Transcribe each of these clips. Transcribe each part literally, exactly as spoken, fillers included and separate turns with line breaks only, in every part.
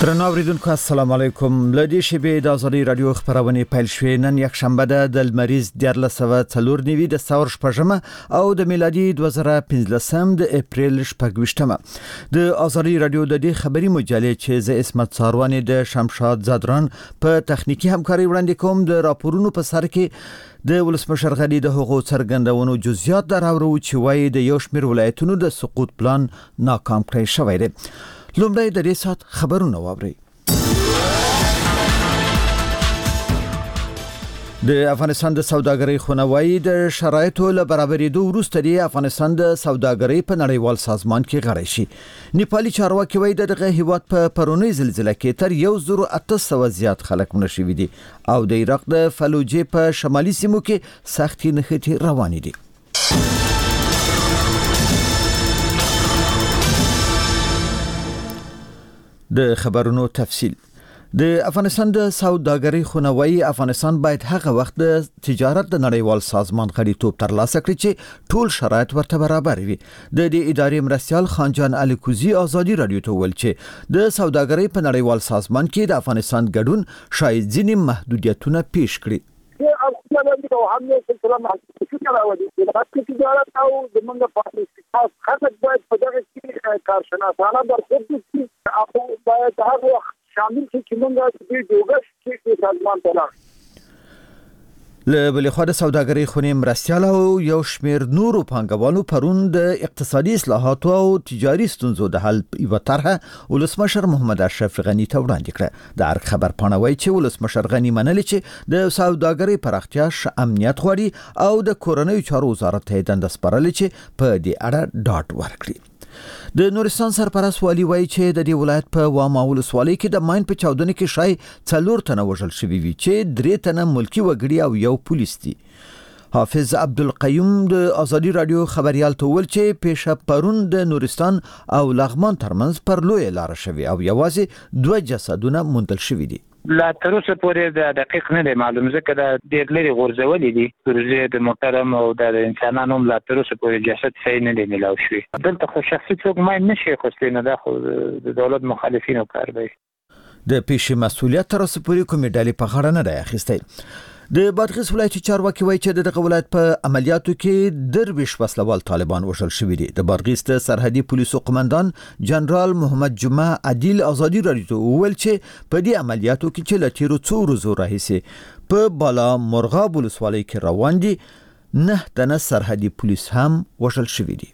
درنو اوریدونکو السلام علیکم. لدی شبې د ازادي رادیو خبرونه پیل شوې. نن یک شنبه ده د مریض دیارلس سوه څلور نوي د سور شپږمه او د میلادي دوه زره پنځلسم د اپریل شپږویشتمه. د ازادي رادیو د دې خبري مجلې چې ز اسمت څارواني د شمشاد زادران په تخنیکی همکاري وړاندې کوم. د راپورونو په سر کې د ولسمشر غنی د حقوقو څرګندونو جزئیات دراورو چې وايي د یو شمېر ولایتونو د سقوط پلان ناکام کړی شوی دی. لومړی د دې سات خبرونه واوري. د افغانستان د سوداګرۍ خونوایی د شرایطو له برابرېدو وروسته د افغانستان د سوداګرۍ په نړیوال سازمان کې غړی شي. نیپالي چارواکي وایي دغه هیواد په پرونی زلزلې کې تر یو زر اته سوه زیات خلک مړه شوي دي او د عراق د فلوجې په شمالي سیمو کې سختې نښتې روانې دي. د خبرونو تفصیل. د افغانستان د سوداګرۍ خونوایی افغانستان باید هغه وخت د تجارت د نړیوال سازمان غړیتوب ترلاسه کړي چې ټول شرایط ورته برابر وي. د دې ادارې مرستیال خانجان علي کوزي ازادي رادیو ته ویل چې د سوداګرۍ په نړیوال سازمان کې د افغانستان ګډون شاید ځینې محدودیتونه پیش کړي.
او هم سلسله محدودیتونه راوړي د تجارت او د منځ پاتې خاصه باید په دغه کې کارشناسانه برخورد وکړي او باید هغه وخت شامل شي چې موږ د جوړښت کې سازمان ته لاړ. له بلې خوا د سوداګرۍ خونې مرستیال او یو شمېر نورو پانګوالو پرون د اقتصادي اصلاحاتو او تجاري ستونزو د حل یوه طرحه ولسمشر محمد اشرف غني ته وړاندې کړه. د ارګ خبر پاڼه وایي چې ولسمشر غني منلي چې د سوداګرۍ پراختیا امنیت غواړي او د کورنیو چارو وزارت ته دنده سپارلې چې په دې اړه ډاډ ورکړي. د نورستان سرپرست والی وایي چې د دې ولایت په واما ولسوالۍ کې د ماین په چاودنه کې شای څلور تنه وژل شوي وي چې درې تنه ملکی وګړي او یو پولیس دي. حافظ عبدالقیوم د ازادي رادیو خبريال ته ویل چې پیښه پرون د نورستان او لغمان ترمنځ پر لوی لار شوي او یوازې دوه جسدونه موندل شوي دي. لا تر اوسه پورې د دقیق نه دی معلوم ځکه د ډېر لري غورځولې دي پروژې د محترم او د انسانانو لا تر اوسه پورې جسد صحیح نه دی ملاو شوی. دلته خو شخصي څوک ماین نشي خوستې نه ده خو د دولت مخالفینو کار دی. د پیښې مسؤلیت تر اوسه پورې کومې ډلې په غاړه نه دی اخیستی. د بادغیس ولایت چارواکي وایي چې دغه ولایت په عملیاتو کې درویش وسلوال طالبان وژل شوي دي. د بادغیس د سرحدي پولیسو قومندان جنرال محمد جمعه عادل ازادي رادیو ویل چې په دې عملیاتو کې چې له تیرو څو ورځو راهیسې په بالا مرغاب ولسوالۍ کې روان دي نه تنه سرحدي پولیس هم وژل شوي دي.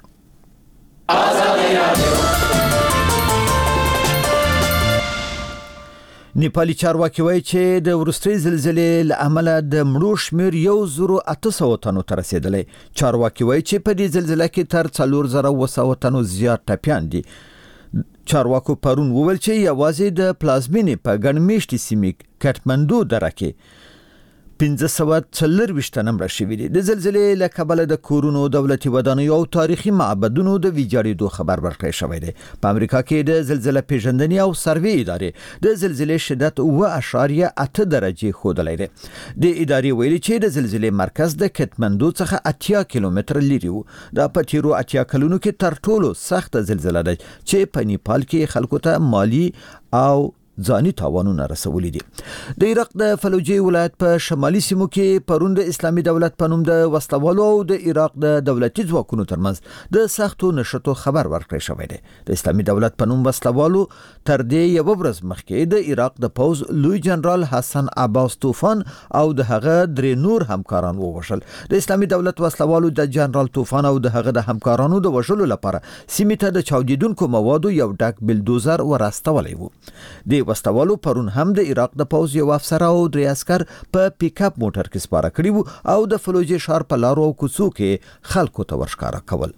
نیپالي چارواکي وایي چې د وروستۍ زلزلې له امله د مړو شمېر یو زر اته سوه تنو ته رسېدلی. چارواکي وایي چې په دې زلزله کې تر څلور زره اوه سوه تنو زیات ټپیان دي. چارواکو پرون وویل چې یوازې د پلازمینې په ګڼ میشتې سیمې کټمندو دره کې پنځه سوه څلرویشت تنه مړه شوي دي. د زلزلې له کبله د کورونو، دولتي ودانیو او تاریخي معبدونو د ویجاړېدو خبر ورکړی شوی دی. په امریکا کې د زلزله پیژندنې او سروې ادارې د زلزلې شدت اوه اعشاریه اته درجې ښودلی دی. د ادارې ویلي چې د زلزلې مرکز د کټمندو څخه اتیا کیلومتره لرې و. دا په تیرو اتیا کلونو کې تر ټولو سخته زلزله ده چې په نیپال کې خلکو ته مالی او ځاني تاوانونه رسولي دي. د عراق د فلوجې ولایت په شمالي سیمو کې پرون د اسلامي دولت په نوم د وسلوالو او د عراق د دولتي ځواکونو ترمنځ د سختو نښتو خبر ورکړی شوی دی. د اسلامي دولت په نوم وسلوالو تر دې یو ورځ مخکې د عراق د پوز لوی جنرال حسن عباس طوفان او د هغه درې نور همکاران ووژل. د اسلامي دولت وسلوالو د جنرال طوفان او د هغه د همکارانو د وژلو لپاره سیمې ته د چاودیدونکو موادو یو ډک بلدوزر ورستولی و. د وسلوالو پرون هم د عراق د پوز یو افسر او درې عسكر په پیک اپ موټر کې سپاره کړي وو او د فلوجې ښار په لارو او کوڅو کې خلکو ته ورښکاره کول.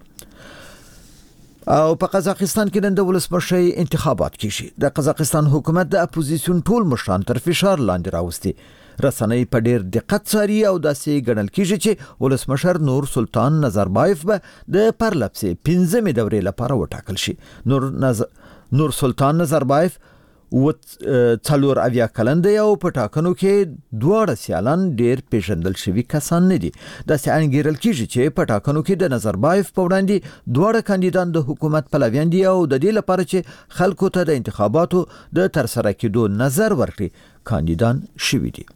او په قزاقستان کې نن د ولسمشرۍ انتخابات کیږي. د قزاقستان حکومت د اپوزیسیون ټول مشران تر فشار لاندې راوستي. رسنۍ په ډېر دقت څاري او داسې ګڼل کیږي چې ولسمشر نور سلطان نظربایف به د پرلپسې پنځمې دورې لپاره وټاکل شي. نور نظر نور سلطان نظربایف
و څلور اویا کلن دی او په ټاکنو کې دواړه سیالان ډیر پیژندل شوي کسان نه دي. دا څنګه انګیرل کیږي چې په ټاکنو کې د نظربایف په وړاندې دواړه کاندیدان د حکومت پلویان دي او د دې لپاره چې خلکو ته د انتخاباتو د ترسره کېدو نظر ورکړي کاندیدان شوي دي.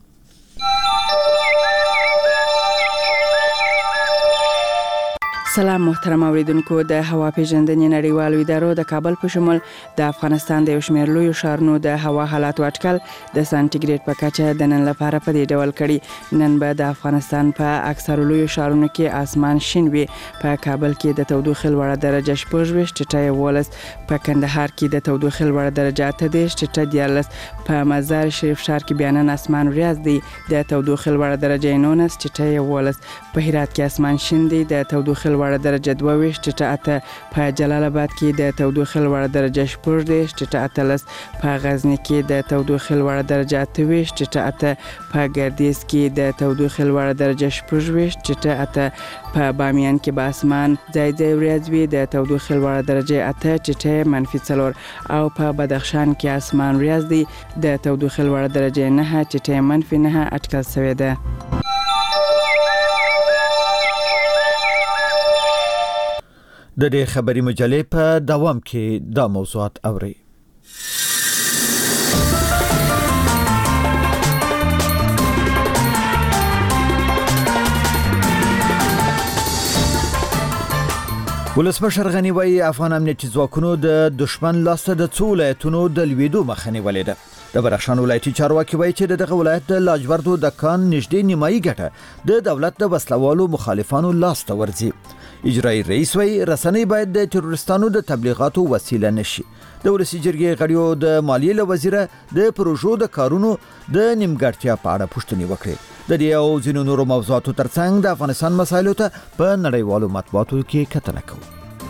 سلام محترم اوریدونکو. د هوا پیژندنې نړیوالو ادارو د کابل په شمول د افغانستان د یو شمېر لویو ښارونو د هوا حالاتو اټکل د سانتیګریډ په کچه د نن لپاره په دې ډول کړي. نن به د افغانستان په اکثرو لویو ښارونو کې اسمان شین وي. په کابل کې د تودوخې لوړه درجه شپږ ویشت ټیټه یولس، په کندهار کې د تودوخې لوړه درجه اته دېرش ټیټه دیارلس، په مزار شریف ښار کې بیا نن اسمان وریځ دی د تودوخې لوړه درجه نولس ټیټه یولس، په هرات کې اسمان شین دی د تودوخې لوړه درجه دوه ویشت ټیټه اته، په جلال آباد کې د تودوخې لوړه درجه شپږ دېرش ټیټه اتلس، په غزنی کې د تودوخې لوړه درجه اته ویشت ټیټه اته، په ګردیز کې د تودوخې لوړه درجه شپږ ویشت ټیټه اته، په بامیان کې به اسمان ځای ځای وریځ وي د تودوخې لوړه درجه اته ټیټه منفي څلور، او په بدخشان کې اسمان وریځ دی د تودوخې لوړه درجه نه ټیټه منفي نه اټکل شوې ده.
د دې خبري مجلې په دوام کې دا موضوعات اوري. ولسمشر غنی وایي افغان امنیتي ځواکونو د دشمن لاسته د څو ولایتونو د لویدو مخه نیولې ده. د بدخشان ولایتي چارواکي وایي چې دغه ولایت د لاجوردو د کان نږدې نیمایي ګټه د دولت د وسلوالو مخالفانو لاسته ورځي. اجرایي رئیس وایي رسنۍ باید د تروریستانو د تبلیغاتو وسیله نشي. د ولسي جرګې غړیو د مالیې له وزیره د پروژو د کارونو د نیمګړتیا په اړه پوښتنې وکړې. د دې او ځینو نورو موضوعاتو ترڅنګ د افغانستان مسایلو ته په نړیوالو مطبوعاتو کې کتنه کوو.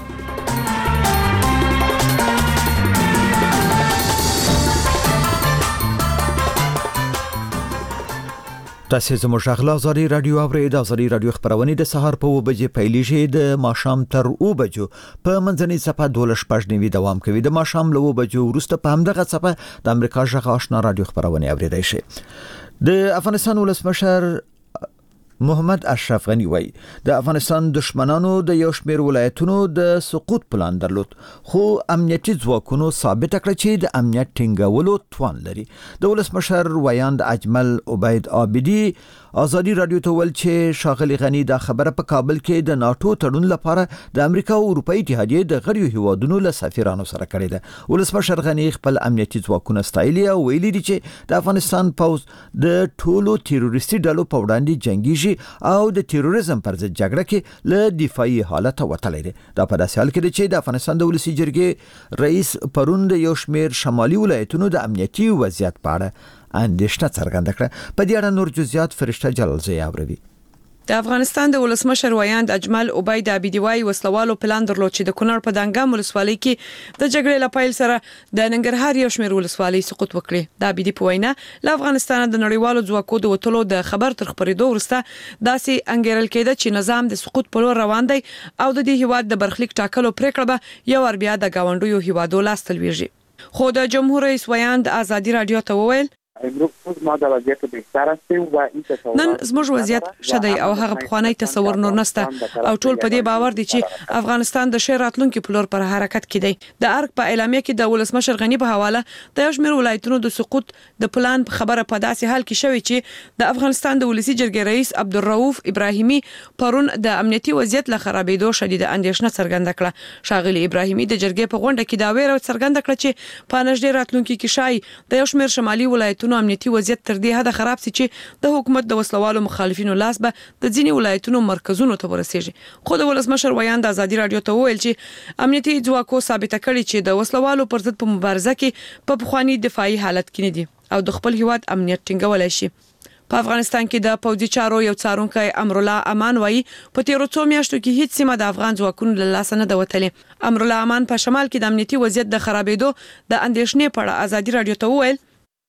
تاسو زموږ غلا زاري رادیو اورئ. د زاري رادیو خبرونه د سهار په و بجې پیلېږي د ماښام تر او بجو په منځنۍ صفه دولس شپږ نیوي دوام کوي. د ماښام له و بجو وروسته په همدغه صفه د امریکا ژغ آشنا رادیو خبرونه اوریدای شي. د افغانستان ولسمشر محمد اشرف غنی وایي د افغانستان دشمنانو د یو شمېر ولایتونو د سقوط پلان درلود، خو امنیتي ځواکونو ثابت کړ چې د امنیت ټینګولو توان لري. د ولسمشر ویاند اجمل عبید عابدی ازادي رادیو ته ول چې شاغلی غنی دا خبره په کابل کې د ناتو تړون لپاره د امریکا او اروپאי اتحادیې د غړیو هیوادونو له سفیرانو سره کړی ده. ولسمشر غنی خپل امنیتي ځواکونه ستایلی او ویلي دي چې د افغانستان پوز د ټولو تروریستي ډلو په وړاندې جنگیږي او د تروریزم پر ضد جګړه کې له دفاعي حالت وتلی دی. دا په داسې حال کې دی چې د افغانستان د ولسي جرګې رئیس پرون د یو شمېر شمالي ولایتونو د امنیتي وضعیت په اړه اندېښنه څرګنده کړه. په دې اړه نور جزئیات فرشته جلالزی اوروي.
د افغانستان د ولسمشر ویاند اجمل عبید عابدی وایي وسلوالو پلان درلود چې د کونړ په دنګام ولسوالۍ کې د جګړې لپاره سره د ننګرهار یو شمېر ولسوالۍ سقوط وکړي. د عابدی په وینا له افغانستان د نړیوالو ځواکو د وټولو د خبر تر خبرېدو وروسته داسې انګیرل کېده چې نظام د سقوط په لور روان دی او د دې هیواد د برخلیک ټاکلو پریکړه به یو ور بیا د گاونډیو هیوادو لاس تلويږي. خو د جمهور رئیس ویاند ازادي رادیو ته وویل نن زموږ وضعیت شدی او هغه پخوانی تصور نور نسته او ټول په دې باور دي چې افغانستان د شیر راتلونکو په لور پر حرکت کړي. د ارګ په اعلامیه کې د ولسمشر غنی په حواله د یو شمېر ولایتونو د سقوط د پلان په خبره په داسې حال کې شوی چې د افغانستان د ولسی جرګې رئیس عبدالرؤف ابراهیمي پرون د امنیتي وضعیت له خرابېدو شدید اندېښنه څرګنده کړه. شاغلی ابراهیمي د جرګې په غونډه کې دا ویره څرګنده کړه چې په نږدې راتلونکو کې شای د یو شمېر شمالي ولایتونو امنیتي وضعیت تر دې حد خراب سي چې د حکومت د وسلوالو مخالفینو لاس به د ځینې ولایتونو مرکزونو ته ورسیږي. خو د ولسمشر ویاند ازادي رادیو ته وویل چې امنیتي ځواکو ثابت کړي چې د وسلوالو پر ضد په مبارزه کې په پخوانی دفاعي حالت کې نه دي او د خپل هیواد امنیت ټینګولای شي. په افغانستان کې د پوځي چارو یو څارونکی امرالله امان وایي په تیرو څو میاشتو کې هیڅ سیمه د افغان ځواکونو له لاسه نه ده وتلې. امرالله امان په شمال کې د امنیتي وضعیت د خرابېدو د اندېښنې په اړه ازادي رادیو ته وویل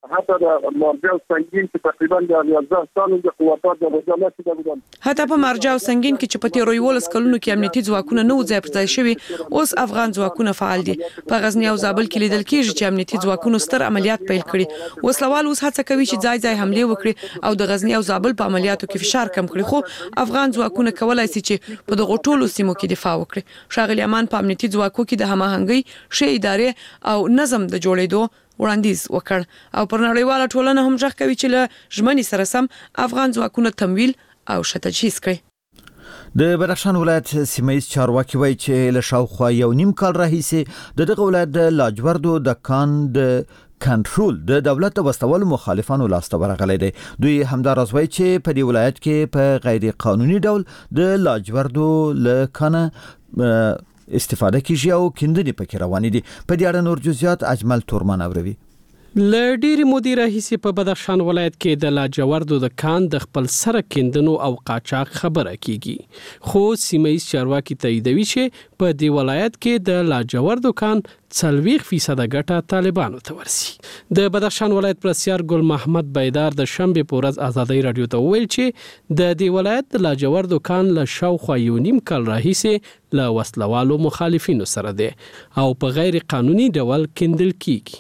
حتی در مرجع سنگین که تقریبا در یازده سال د قوتات د وجالات بودن
حتی په مرجع سنگین کې چې په تیر یولس کلونو کې امنیتي ځواکونه نه ځای پر ځای شوي، اوس افغان ځواکونه فعال دي. په غزنی او زابل کې لیدل کېږي چې امنیتي ځواکونو ستر عملیات پیل کړي. وسلوال اوس هڅه کوي چې ځای ځای حمله وکړي او د غزنی او زابل په عملیاتو کې فشار کم کړي، خو افغان ځواکونه کولای شي چې په دغه ټولو سیمو کې دفاع وکړي. ښاغلي امان په امنیتي ځواکو کې د هماهنګۍ، ښې ادارې او نظم د جوړېدو وړاندیز وکړ او پر نړیواله ټولنه هم ځخ کوي چې له ژمنې سره سم افغان ځواکونه تمویل او شتجهیز کړي.
د بدخشان ولایت سیمایي چارواکي وایي چې له شاوخوا یو نیم کال راهیسې د دغه ولایت د لاجوردو د کان د کنټرول د دولت د وسوالو مخالفانو لاسته ورغلی دی. دوی همداراز وایي چې په دې ولایت کې په غیر قانوني ډول د لاجوردو له کانه استفاده کیږي او کیندنې پکې روانې دي. په دې اړه نور جزئیات اجمل تورمان اوروي.
ل ډېری مودې راهیسې په بدخشان ولایت کې د لاجوردو د کان د خپل سره کیندنو او قاچاق خبره کیږي، خو سیمایي چارواکي تاییدوي چې په دې ولایت کې د لاجوردو کان څلوېښت فیصد ګټه طالبانو ته ورسي. د بدخشان ولایت پرسیار ګل محمد بیدار د شنبې په ورځ ازادۍ رادیو ته وویل چې د دې ولایت د لاجوردو کان له شاوخوا یو نیم کال راهیسې له وسلوالو مخالفینو سره دی او په غیر قانوني ډول کیندل کیږي.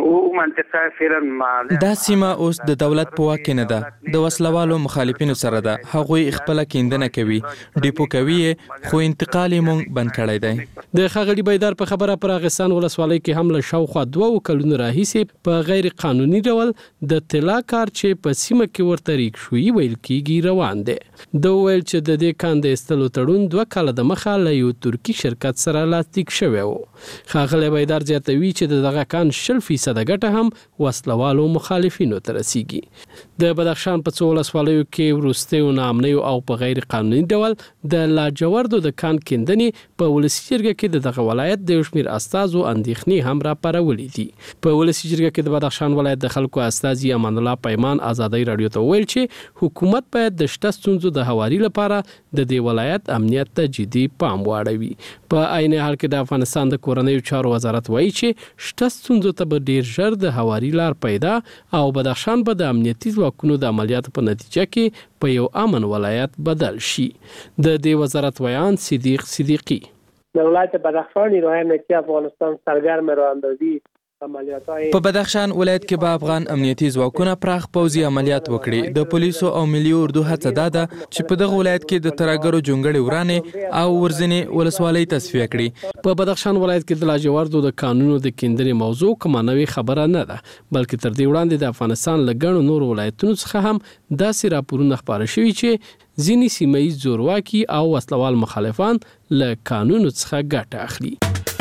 دا سیمه اوس د دولت په واک کې نه ده، د وسلوالو مخالفینو سره ده. هغوی خپل کیندنه کوي، ډیپو کوي، خو انتقال یې مونږ بند کړی دی.
د ښاغلي بیدار په خبره پر اغستان ولسوالۍ کې هم له شاوخوا دوه کلونو راهیسې په غیر قانوني ډول د طلا کار چې په سیمه کې ورته ریکشوي ویل کیږي روان دی. د ویل چې د دې کان د استلو تړون دوه کاله د مخه له یو ترکی شرکت سره لاسلیک شوی و. ښاغلي بیدار زیاتوي چې دغه کان شل فیصد د ګټه هم وسلوالو مخالفینو ته رسیږي. د بدخشان په څو ولسوالیو کې وروستیو ناامنیو او په غیر قانوني ډول د لاجوردو د کان کیندنې په ولسي جرګه کې د دغه ولایت د یو شمېر استازو اندېښنې هم راپارولې دي. په ولسي جرګه کې د بدخشان ولایت د خلکو استازي امان الله پیمان ازادۍ رادیو ته ویل چې حکومت باید د شته ستونزو د هواري لپاره د دې ولایت امنیت ته جدي پام واړوي. په عین حال کې د افغانستان د کورنیو چارو وزارت وایي چې شته ستونزو ته به ډیر ژر د هواري لار پیدا او بدخشان به د امنیتي ځواکونو د عملیاتو په نتیجه کې په یو امن ولایت بدل شي. د دې وزارت ویان صدیق صدیقی:
در ولایت بدخشان نیروهای امنیتی افغانستان سرگرم راهاندازی
په بدخشان ولایت کې به افغان امنیتي ځواکونه پراخ پوځي عملیات وکړي. د پولیسو او ملي اردو هڅه دا ده چې په دغه ولایت کې د ترهګرو جونګړې ورانې او ورځنې ولسوالۍ تصفیه کړي.
په بدخشان ولایت کې د لاجوردو د قانونو د کیندنې موضوع کومه نوې خبره نه ده، بلکې تر دې وړاندې د افغانستان له ګڼو نورو ولایتونو څخه هم داسې راپورونه خپاره شوي چې ځینې سیمه‌ییز زورواکي او وسلوال مخالفان له قانونو څخه ګټه اخلي.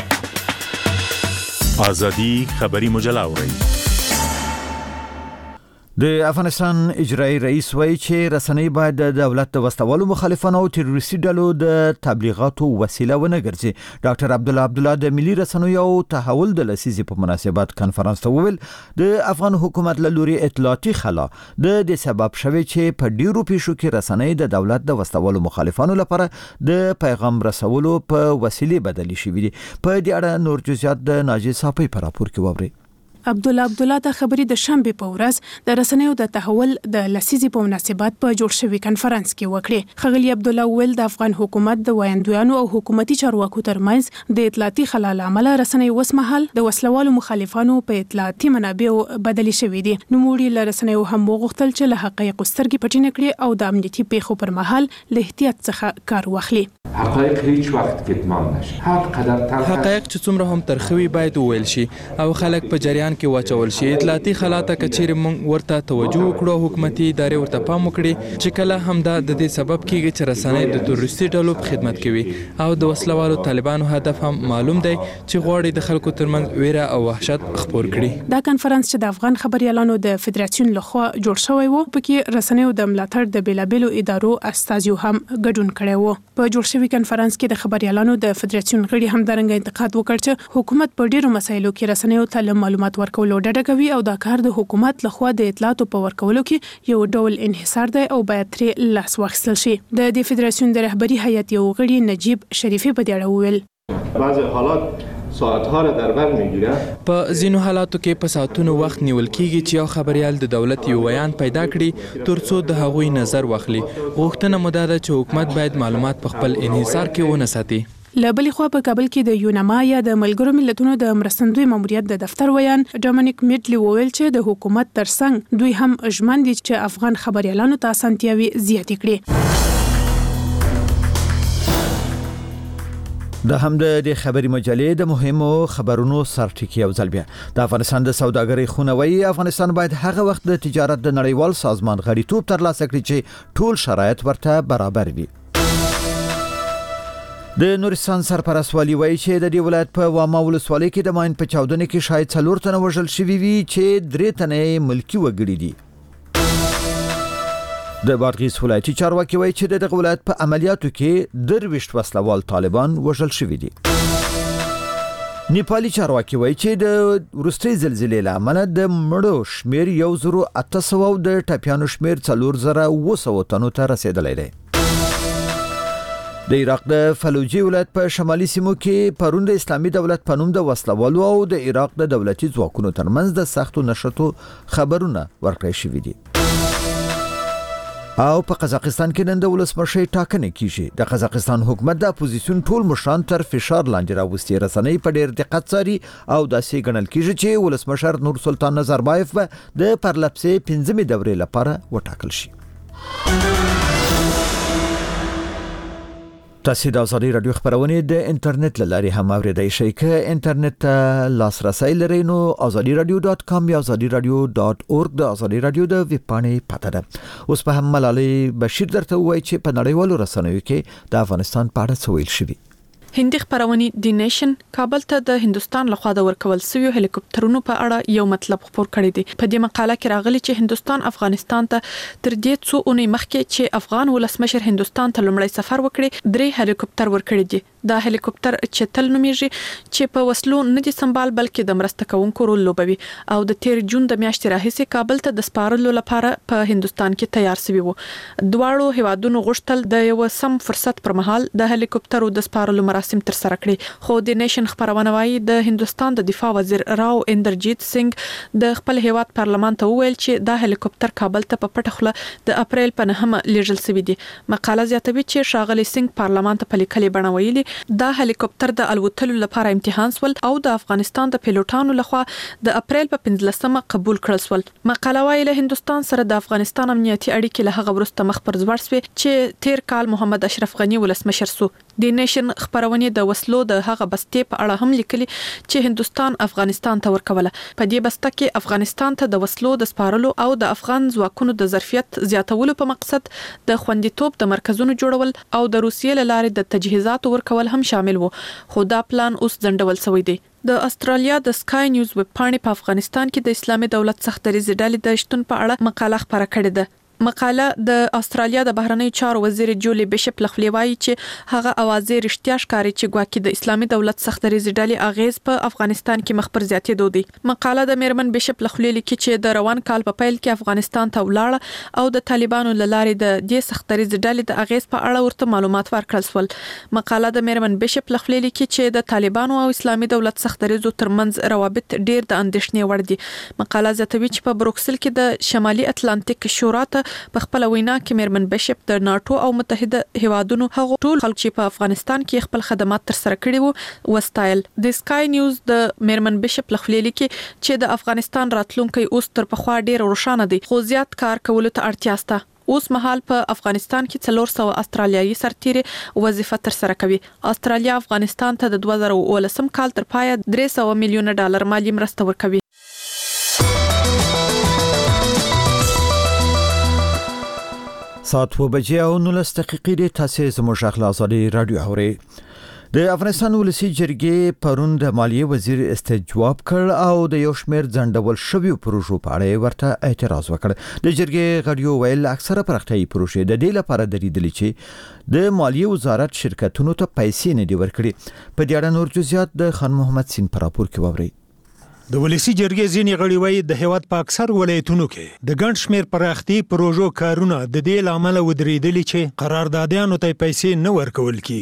آزادی خبری مجله اورئ.
د افغانستان اجرایی رئیس وایي چې رسنۍ باید د دولت د وسوالو مخالفانو او تروریستي ډلو د تبلیغاتو وسیله ونه ګرځي. ډاکټر عبدالله عبدالله د ملي رسنیو او تحول د لسیزې په مناسبت کانفرنس ته وویل د افغان حکومت له لوري اطلاعاتي خلا د دې سبب شوی چې په ډیرو پیښو کې رسنۍ د دولت د وسوالو مخالفانو لپاره د پیغام رسولو په وسیله بدلی شوې دي. په دې اړه نور جزئیات د ناجی صافی په راپور کې ووري.
عبدالله عبدالله د خبري د شنبې په ورځ د رسنیو د تحول د لسیزې په مناسبت په جوړ شوی کانفرنس کې وکړي. خغلی عبدالله ویل د افغان حکومت د وایندویانو او حکومتي چارواکو ترمنځ د اطلاعاتي خلل عمل رسنۍ وسمحل د وسلوالو مخالفانو په اطلاعاتي منابعو بدلی شوې دي. نو موږ له رسنیو هم وغوښتل چې له حقایقو سترګې پټې نه کړي او د امنیتي پیښو پر مهال له احتیاط څخه کار واخلي.
حقایق هیڅ وخت کتمان نشي. هر قدر تلخ
حقایق چې څومره هم ترخوي باید وویل شي او خلک په جریان کې واچول شي. اطلاعاتي خلاته کچېر مونږ ورته توجه وکړو، حکومتي ادارې ورته پام وکړي چې کله هم دا د دې سبب کیږي چې رسنۍ د تروریستي ډلو په خدمت کوي او د وسلوالو طالبانو هدف هم معلوم دی چې غواړي د خلکو ترمنځ ویره او وحشت خپور کړي.
دا کانفرنس چې د افغان خبريالانو د فدراسیون لخوا جوړ شوی و، پکې رسنیو د ملاتړ د بیلابېلو ادارو استازیو هم ګډون کړی و. په جوړ شوی کانفرنس کې د خبريالانو د فدراسیون غړي هم درنګ انتقاد وکړ چې حکومت په ډیرو مسایلو کې رسنیو ته معلومات ورکولو ډډه کوي او دا کار د حکومت لخوا د اطلاعاتو په ورکولو کې یو ډول انحصار دی او باید ترې لاس واخیستل شي. د دې فدراسیون د رهبري هیئت یو غړي نجیب شریفي په دې اړه وویل:
بعض حالات ساعتها را در بر میگیره.
په ځینو حالاتو کې په ساعتونو وخت نیول کیږي چې یو خبريال د دولت یو بیان پیدا کړي ترڅو د هغوی نظر واخلي. غوښتنه مده ده چې حکومت باید معلومات په خپل انحصار کې ونه ساتي.
له بلې خوا په کابل کې د یونما یا د ملګرو ملتونو د مرستندوی ماموریت د دفتر ویان ډومینیک میډلی وویل چې د حکومت ترڅنګ دوی هم ژمن دي چې افغان خبريالانو ته اسانتیاوي زیاتې کړي.
د همد د خبري مجلې د مهمو خبرونو سرټکی او ځلبیا د افغانستان د سوداګرۍ خونوي افغانستان باید هغه وخت د تجارت د نړیوال سازمان غړیتوب ترلاسه کړي چې ټول شرایط ورته برابر وي. د نورستان سرپرست والی وایي چې د دې ولایت په واما ولسوالۍ کې د ماین په چاودنه کې شاید څلور تنه وژل شوي وي چې درې تنه ملکی وګړي دي. د بادغیس ولایتي چارواکي وایي چې دغه ولایت په عملیاتو کې درويشت وسلوال طالبان وژل شوي دي. نیپالي چارواکي وایي چې د وروستۍ زلزلې له امله د مړو شمیر یو زرو اته سوه او د ټپیانو شمیر څلور زره اوه سوه تنو ته رسیدلی دی. د عراق د فلوجي ولایت په شمالي سیمو کې پرون د اسلامي دولت په نوم د وسلوالو او د عراق د دولتي ځواکونو ترمنځ د سختو نشټو خبرونه ورکړل شوي دي. او په قزاقستان کې نن د ولسمشر ټاکنې کیږي. د قزاقستان حکومت د اپوزیسیون ټول مشران تر فشار لاندې راوستي. رسنۍ په ډېر دقت څاري او داسې ګڼل کیږي چې ولسمشر نور سلطان نظربایف به د پرلپسې پنځمې دورې لپاره وټاکل شي. تاسو د ازادي رادیو خبرونه د انټرنیټ لارې هم اوریدای شئ. که انټرنیټ ته لاسرسي لرئ نو azadi radio dot com یا azadi radio dot org د ازادي رادیو د ویب پاڼې پته ده. اوس په هم ملالي بشیر درته وایي چې په نړیوالو رسنیو کې د افغانستان په اړه څه ویل شوي.
هندي خبرونه دی نیشن کابل ته د هندستان لخوا د ورکول سوي هلیکوپټرونو په اړه یو مطلب خبر کړی دی. په دې مقاله کې راغلي چې هندستان افغانستان ته تر دې څو اونۍ مخکې چې افغان ولسمشر هندستان ته لومړی سفر وکړي درې هلیکوپټر ورکړي دي. دا هلیکوپټر چې تل نومیږي چې په وسلو نه دي سمبال بلکې د مرسته کوونکو رول لوبوي او د تیر جون د میاشتې راهیسې کابل ته د سپارلو لپاره په هندستان کې تیار شوی وو. دواړو هیوادونو غوښتل د یو سم فرصت پر مهال د هلیکوپټرو د سپارلو مراسم تر سره کړي. خو د نیشن خبرونه وايي د هندستان د دفاع وزیر راو اندرجیت سنگ د خپل هیواد پارلمان ته وویل چې دا هلیکوپټر کابل ته په پټه خوله د اپریل په نهمه لیږل شوی دی. مقاله زیاتوي چې شاغلي سنگ پارلمان ته په لیکلي بڼه ویلي دا هلیکوپټر د الوتلو لپاره امتحان سول او د افغانستان د پیلوټانو لخوا د اپریل په پنځلسمه قبول کړل سول. مقاله وايي له هندستان سره د افغانستان امنیتي اړیکې له هغه وروسته مخ پر ځوړ شوې چې تیر کال محمد اشرف غنی ولسمشر سو. د نیشن خبرونه د وسلو د هغه بستې په اړه هم لیکلي چې هندستان افغانستان ته ورکوله. په دې بسته کې افغانستان ته د وسلو د سپارلو او د افغان ځواکونو د ظرفیت زیاتولو په مقصد د خوندیتوب د مرکزونو جوړول او د روسیې له لارې د تجهیزاتو ورکول هم شامل وو. خو دا پلان اوس ځنډول شوی دی. د استرالیا د سکای نیوز ویب پاڼې په افغانستان کې د اسلامي دولت سخت دریځ ډلې د شتون په اړه مقاله خبره کړې ده. مقاله د استرالیا د بهرنی چارو وزیر جولي بیشپ لخوا وایي چې هغه اوازې رښتیا ښکاري چې ګواکې د اسلامي دولت سخت دریځ ډلې اغیز په افغانستان کې مخ پر زیاتېدو دی. مقاله د میرمن بیشپ لخوا لیکي چې د روان کال په پیل کې افغانستان ته ولاړه او د طالبانو لارې د دې سخت دریځ ډلې د اغیز په اړه ورته معلومات ورکړل شول. مقاله د میرمن بیشپ لخوا لیکي چې د طالبانو او اسلامي دولت سخت دریځو ترمنځ روابط ډیر د اندېښنې وړ دي. مقاله زیاتوي چې په بروکسل کې د شمالي اتلانتیک شورا ته په خپل وینا کې میرمن بیشپ د ناتو او متحده هیوادونو هغو ټول خلک چې په افغانستان کې خپل خدمات تر سره کړي وو وستایل. د سکای نیوز د میرمن بیشپ لخوا لیکي چې د افغانستان راتلونکي اوس تر پخوا ډیر روښانه دی خو زیات کار کولو ته اړتیا شته. اوس مهال په افغانستان کې څلور سوه استرالیایي سرتیري وظیفه تر سره کوي. استرالیا افغانستان ته د دوه زره اوولسم کال تر پایه درې سوه میلیونه ډالر مالی مرسته ورکوي.
ساعت و بجې او نولس دقیقې د تاسو زموږ غږ ازادي رادیو اوري. د افغانستان ولسی جرګې پرون د مالیې وزیر استجواب کړ او د یو شمېر ځنډول شویو پروژو په اړه ورته اعتراض وکړ. د جرګې غړیو ویل اکثره پرختیايي پروژې د دې لپاره درېدلې چې د مالیې وزارت شرکتونو ته پیسې نه دی ورکړي. په دې اړه نور جزئیات د خان محمد سین پر راپور کې ووري.
د ولسی جرګې ځینې غړي وایي د هیواد په اکثر ولایتونو کې د ګڼ شمېر پراختي پروژو کارونه د دې لامل ودرېدلي چې قراردادیانو ته پیسې نه ورکول کیږي.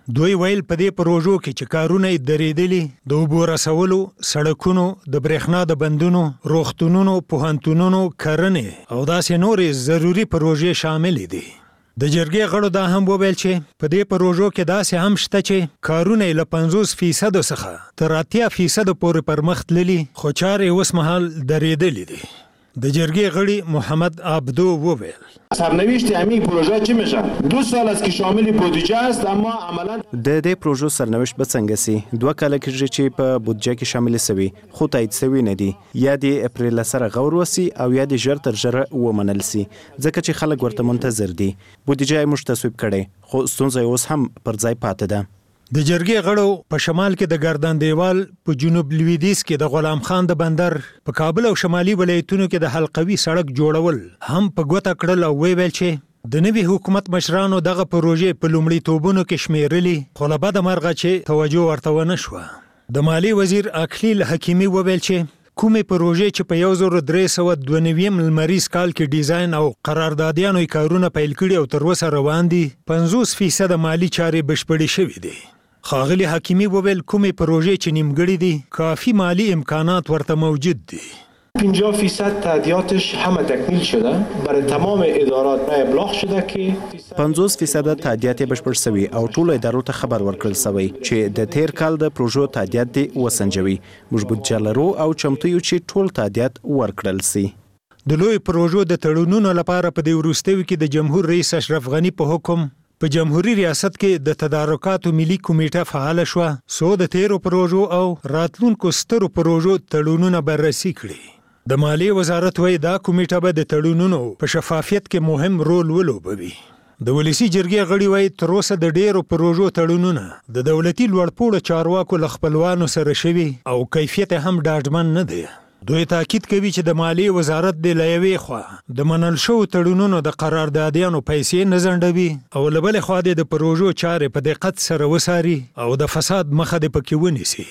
دوی ویل په دې پروژو کې چې کارونه یې درېدلي د اوبو رسولو، سړکونو، د برېښنا د بندونو، روغتونونو، پوهنتونونو، کرنې او داسې نورې ضروري پروژې شاملې دي. د جرګې غړو دا هم وویل چې په دې پروژو کې داسې هم شته چې کارونه یې له پنځوس فیصد څخه تر اتیا فیصد پورې پرمخ تللي، خو چارې اوس مهال درېدلې دي. د جرګې غړي محمد عبدو وویل
سرنوشت همین پروژه چی میشه؟ دو سال است که شامل بودجه است اما عملا
د دې پروژو سرنوشت به څنګه سي؟ دوه کاله کېږي چې په بودجه کې شامل سوي خو تایید سوي نه دي. یا د اپریل سره غور وسی او یا د ژر تر ژره ومنل سي ځکه چې خلک ورته منتظر دي. بودجه یې موږ تصویب کړي خو ستونزه اوس هم پر ځای پاتې ده.
د جرګې غړو په شمال کې د ګردان دیوال، په جنوب لویدیځ کې د غلام خان د بندر، په کابل او شمالي ولایتونو کې د حلقوي سړک جوړول هم په ګوته کړل او ویل چې د نوي حکومت مشرانو دغه پروژې په لومړي توبونو کې شمیرلي، خو له بده مرغه چې توجه ورته ونه شوه. د مالی وزیر اکلیل حکیمي وویل چې کومې پروژې چې په یو زر درې سوه دوه نوي لمریز کال کې ډیزاین او قراردادیانو یې کارونه پیل کړي او تر اوسه روان دي، پنځوس فیصد مالی چارې بشپړې شوي دي. ښاغلي حکیمي وویل کومې پروژې چې نیمګړې دي کافی مالی امکانات ورته موجود دي.
پنجاه فیصد تادیاتش همه تکمیل شده، برای تمام ادارات ابلاغ شده که
پنځوس فیصد تادیات بشپړ شوي او ټولو ادارو ته خبر ورکړل شوی چې د تیر کال د پروژو تادیات دي وسنجوي. موږ بودجه لرو او چمتو یو چې ټول تادیات ورکړل سي.
د لوی پروژو د تړونونو لپاره په دې وروستیو کې د جمهور رئیس اشرف غنی په حکم په جمهوریت ریاست کې د تدارکاتو ملي کمیټه فعال شوه څو د تیرو پروژو او راتلونکو سترو پروژو تړونونه بررسي کړي. د مالیې وزارت وایي دا کمیټه به د تړونونو په شفافیت کې مهم رول ولوبوي. د ولسی جرګې غړي وایي تر اوسه د ډیرو پروژو تړونونه د دولتي لوړپوړو چارواکو له خپلوانو سره شوي او کیفیت هم ډاډمن نه دی. دوی تاکید کوي چې د مالیې وزارت د لیوي خوا د منل شو تړونونو د قراردادیانو پیسې نه ځنډوي او له بلې خوا د پروژو چارې په دقت سره وساري او د فساد مخه د پکې ونیسي.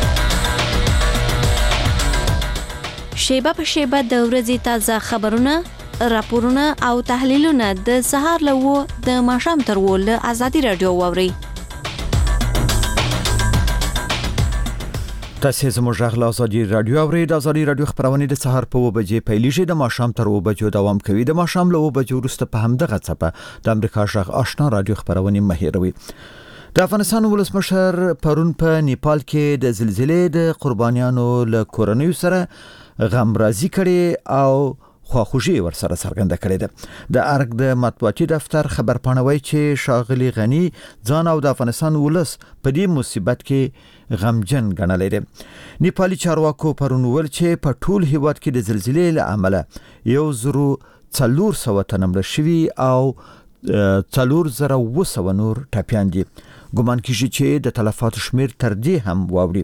شیبه په شیبه د ورځې تازه خبرونه، راپورونه او تحلیلونه د سهار له و د ماښام تر و له ازادي رادیو واوري.
تاسو زموږ غږ له ازادي رادیو اورئ. د ازادي رادیو خبرونه د سهار په اوه بجې پیلېږي، د ماښام تر اوه بجو دوام کوي. د ماښام له اوه بجو وروسته په همدغه څپه د امریکا غږ آشنا رادیو خبرونه مهیروي. د افغانستان ولسمشر پرون په نیپال کې د زلزلې د قربانیانو له کورنیو سره غمرازي کړي او خواخوږي ورسره څرګنده کړې ده. د ارګ د مطبوعاتي دفتر خبر پاڼوي چې شاغلي غنی ځان او د افغانستان ولس په دې مصیبت کې غمجن ګڼلی دی. نیپالي چارواکو پرون ویل چې په ټول هیواد کې د زلزلې له امله یو زرو څلور سوه تنه مړه شوي او څلور زره اوه سوه نور ټپیان دي. ګمان کیږي چې د تلفاتو شمیر تر دې هم واوړي.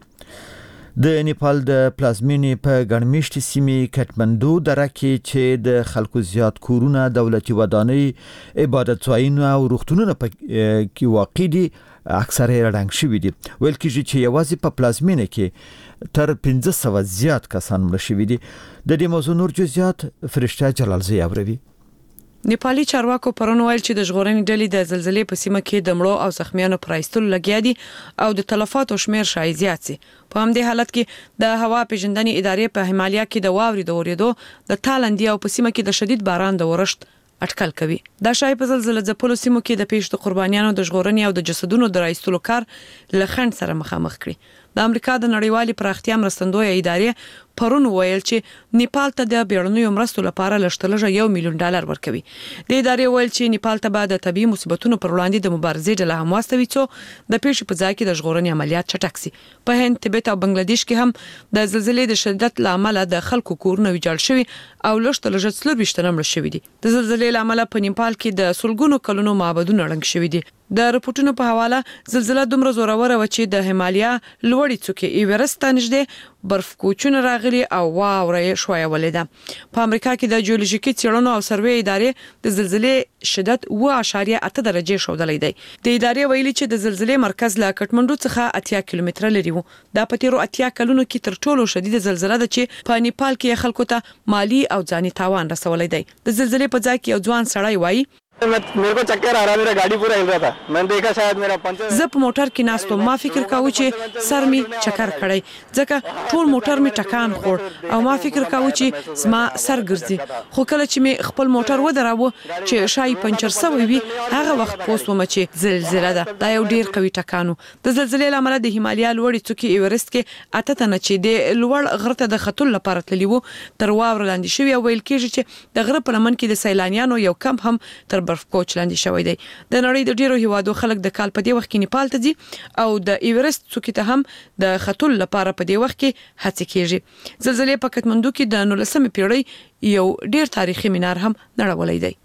د نیپال د پلازمینې په ګڼمېشتې سیمې کټمندو دره کې چې د خلکو زیات کورونه، دولتي ودانۍ، عبادت ځایونه او روغتونونه کې واقع دي اکثره رنګ شوي دي. ویل کېږي چې یوازې په پلازمینه کې تر پنځه سوه زیات کسان مړه شوي دي. د دې موضوع نور جزئیات فرشته جلالزی اوروي.
نیپالي چارواکو پرون ویل چې د ژغورنې ډلې د زلزلې په سیمه کې د مړو او زخمیانو پر ایستلو لګیا دي او د تلفاتو شمیر شاید زیات سي. په همدې حالت کې د هوا پیژندنې ادارې په همالیا کې د واورې د اورېدو د تالندي او په سیمه کې د شدید باران د ورښت اټکل کوي. دا شای په زلزلې ځپلو سیمو کې د پیښ د قربانیانو د ژغورنې او د جسدونو د راایستلو کار لخند سره مخامخ کړي. د امریکا د نړیوالې پراختیا مرستندوی ادارې پرون ویل چې نیپال ته د بیړنیو مرستو لپاره لږترلږه یو میلیون ډالر ورکوي. د ادارې ویل چې نیپال ته به د طبي مصیبتونو پر وړاندې د مبارزې ډله هم واستوي څو د پیښې په ځای کې د ژغورنې عملیات چټک سي. په هند، تبت او بنگلاديش کې هم د زلزلې د شدت لامل د خلکو کورونه ویجاړ شوي او لږترلږه څلور ویشت تنه مړه شوي دي. د زلزلې لامل په نیپال کې د سلګونو کلونو معبدونه ړنګ شوي دي. د رپورټونو په حواله زلزلہ دومره زوروره و چې د همالیا لوړې څوکې ایورست ته نږدې برف کوچونه راغلي او واوره شویولې ده. په امریکا کې د جیولوژیکي څېړنو او سروې ادارې د زلزلې شدت اوه اعشاریه اته درجې ښودلی دی. د ادارې ویلي چې د زلزلې مرکز له کټمنډو څخه اتیا کیلومتره لري و. دا په تیرو اتیا کلونو کې تر ټولو شدید زلزلہ ده چې په نیپال کې خلکو ته مالی او ځاني تاوان رسولی دی. د زلزلې په ځای کې یو ځوان سړی وایي
मेरे को चक्कर आ रहा, मेरा गाड़ी पूरा हिल रहा था, मैंने देखा शायद मेरा पंचर.
زه په موټر کې ناستم، ما فکر کاوه چې سر می چکر کړی، ځکه ټول موټر می ټکان خور او ما فکر کاوه چې زما سر ګرځي. خو کله چې می خپل موټر ودراوه چې شای پنچر سوی وي، هغه وخت پوسوم چې زلزلہ ده. دا یو ډیر قوي ټکانو. د زلزلې لامل د هیمالیا لوړې څوکې ایورست کې اته تنه چې د لوړ غره ته د ختل لپاره تللی وو تر واور لاندې شوی او ویل کېږي چې د غره په لمن کې د سیلانیانو یو کم هم تر برف کوچ لاندې شوی دی. د نړۍ د ډیرو هیوادو خلک د کال په دې وخت کې نیپال ته ځي او د ایورست څوکې ته هم د ختل لپاره په دې وخت کې هڅې کېږي. زلزلې په کټمندو کې د نولسمې پیړۍ یو ډیر تاریخي مینار هم نړولی دی.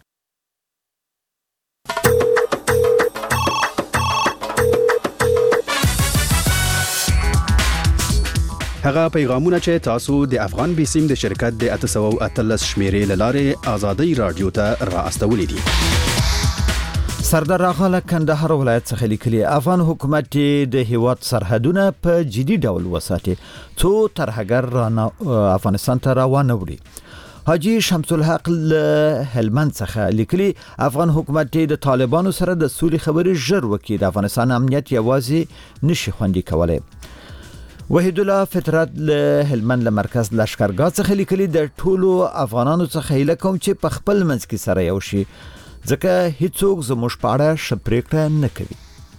هغه پیغامونه چې تاسو د افغان بیسیم د شرکت د اته سوه او اتلس شمیرې لاره آزادۍ رادیو ته را استولې دي.
سردار اغا کندهار ولایت څخه لیکلي افغان حکومت د هیواد سرحدونه په جدي ډول وساتي څو ترهګر افغانستان ته روان وړي. حاجی شمس الحق له هلمند څخه لیکلي افغان حکومت د طالبانو سره د سولې خبرې ژر وکړي، د افغانستان امنیت یوازې نشي خوندي کولای. وحید الله فطرت له هلمند له مرکز لشکرګاه څخه لیکلي د ټولو افغانانو څخه هیله کوم چې په خپل منځ کې سره یو شي، ځکه هیڅوک زموږ په اړه ښه پرېکړه نه کوي.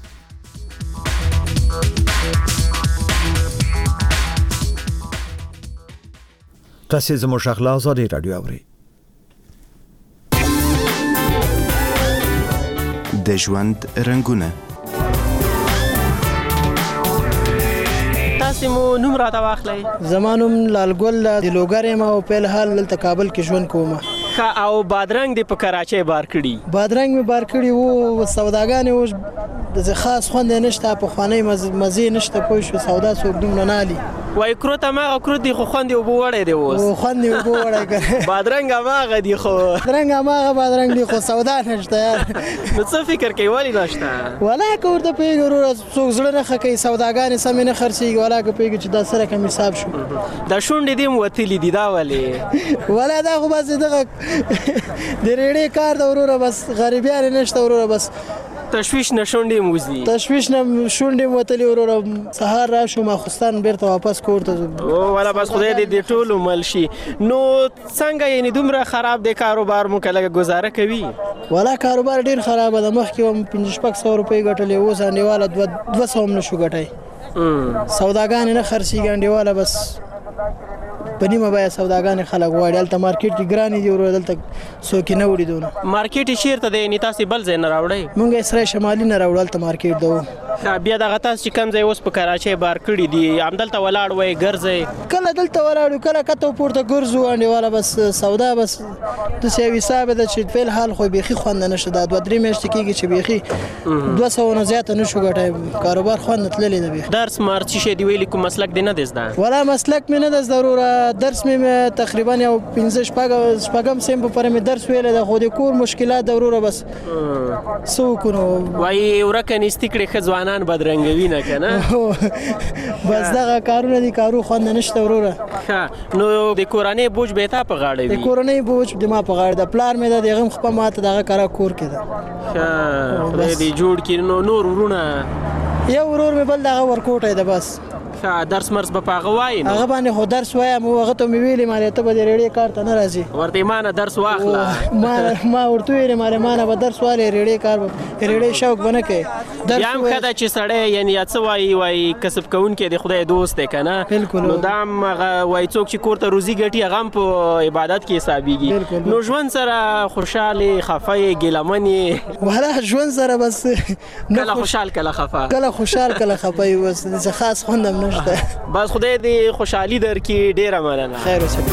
تاسو زموږ غلا آزادي رادیو اورئ.
د ژوند رنگونه.
تاسو مو نوم راته واخلئ؟
زما نوم لالګل د لوګر یم او په الحال دلته کابل کې ژوند کوم.
ښه، او بادرنګ دې په کراچۍ بار کړي؟
بادرنګ مې بار کړي وو، سوداګانې و د خاص خوند نشته، په خوانې مزې نشته، پوه شو سودا څوک دومره نه علي.
وای کروت ما کروت دی خو خوند یو بو وړی دی اوس.
او خوند یو بو وړی کړه.
بادرنګ هغه دی خو.
بادرنګ هغه بادرنګ دی خو سودا نشته یار.
نو څه فکر کوي ولی نشته؟
ولا کوړه پیګرو څوک زړه نه خکې سوداګانې سم نه خرڅي ولا کو پیګ چې دا سره کم حساب شو.
دا شونډې دی وتلی دی دا ولی.
ولا دا خو بس دغه د ریړې کار د وروره بس غریبیان نشته وروره بس
تشویش نه شونډې موزي.
تشویش نه شونډې وتلی وروره سهار راشو ما خوستان بیرته واپس کور ته.
او ولا بس خدای دې دې ټول مل شي. نو څنګه یعنی دومره خراب دی کاروبار مو کله گزاره کوي؟
ولا کاروبار ډیر خراب ده، مخکې هم پنځه شپږ سوه روپۍ ګټلې، اوس انډیواله دوه سوه هم نشو ګټی. سوداګانې نه خرڅېږي انډیواله بس په نیمه بیه سوداګانې خلک غواړي. هلته مارکیټ کې ګرانې دي ورو، دلته څوک یې نه وړي دونه.
مارکیټ یې چېرته دی؟ یعنې تاسې بل ځای نه راوړئ؟
مونږ یې سرای شمالي نه راوړو، هلته مارکیټ ده و.
بیا دغه تاسو چې کوم ځای اوس په کراچۍ بار کړي دي همدلته ولاړ وئ ګرځئ؟
کله دلته ولاړ یو، کله کته پورته ګرځو انډیواله بس سودا بس داسې یو حساب ده چې فی الحال خو بیخي خوند نشته. دا دوه درې میاشتې کېږي چې بیخي دوه سوه نه زیاته نشو ګټی، کاروبار خوند تللی ده بیخي.
درس مار څه شی دی ویلي، کوم مسلک دی نه دی زده؟
ولا مسلک مې نه ده زده وروره، درس مې تقریبا یو پنځه شپږ شپږم سیم په پوره مې درس ویلی ده، خو د کور مشکلات ده وروره بس څه وکړو.
وایي ورکه نیستي کړې ښه ځوانان بدرنګوي نه که نه؟
بس دغه کارونه دي، کارو خوند نشته وروره.
ښه، نو د کورنۍ بوج به یې تا په غاړه وي؟
د کورنۍ بوج د ما په غاړه ده، پلار مې ده د هغه خپه ماته دغه کاره کور کې ده.
ښه، خدای دې جوړ کړي. نو نور ورونه؟
یو ورور مې بل دغه ورکوټی ده بس.
درس مرس به په هغه وایي؟
هغه باندې خو درس وایم، هغه ته مې ویلې مالې ته به د ریړې کار ته نه راځي.
ورته ما نه درس واخله.
ما ورته ویلې مالې ما نه به درس والې، ریړې کار به ریړې شوق به نه کوې.
بیا هم ښه ده چې سړی یعنې څه وایي وایي کسب کوونکی د خدای دوست دی که نه؟ نو دا هم هغه وایي څوک چې کور ته روزي ګټي هغه هم په عبادت کې حسابېږي. نو ژوند سره خوشحالې خفه یې ګیلمن یې؟
ولا ژوند سره بس
کله خوشحال کله خفه،
کله خوشحال کله خفه یې، بس داسې خاص خوند هم نشته.
بس خدای دې خوشحالي درکړي. ډېره مننه.
خیر اوسه.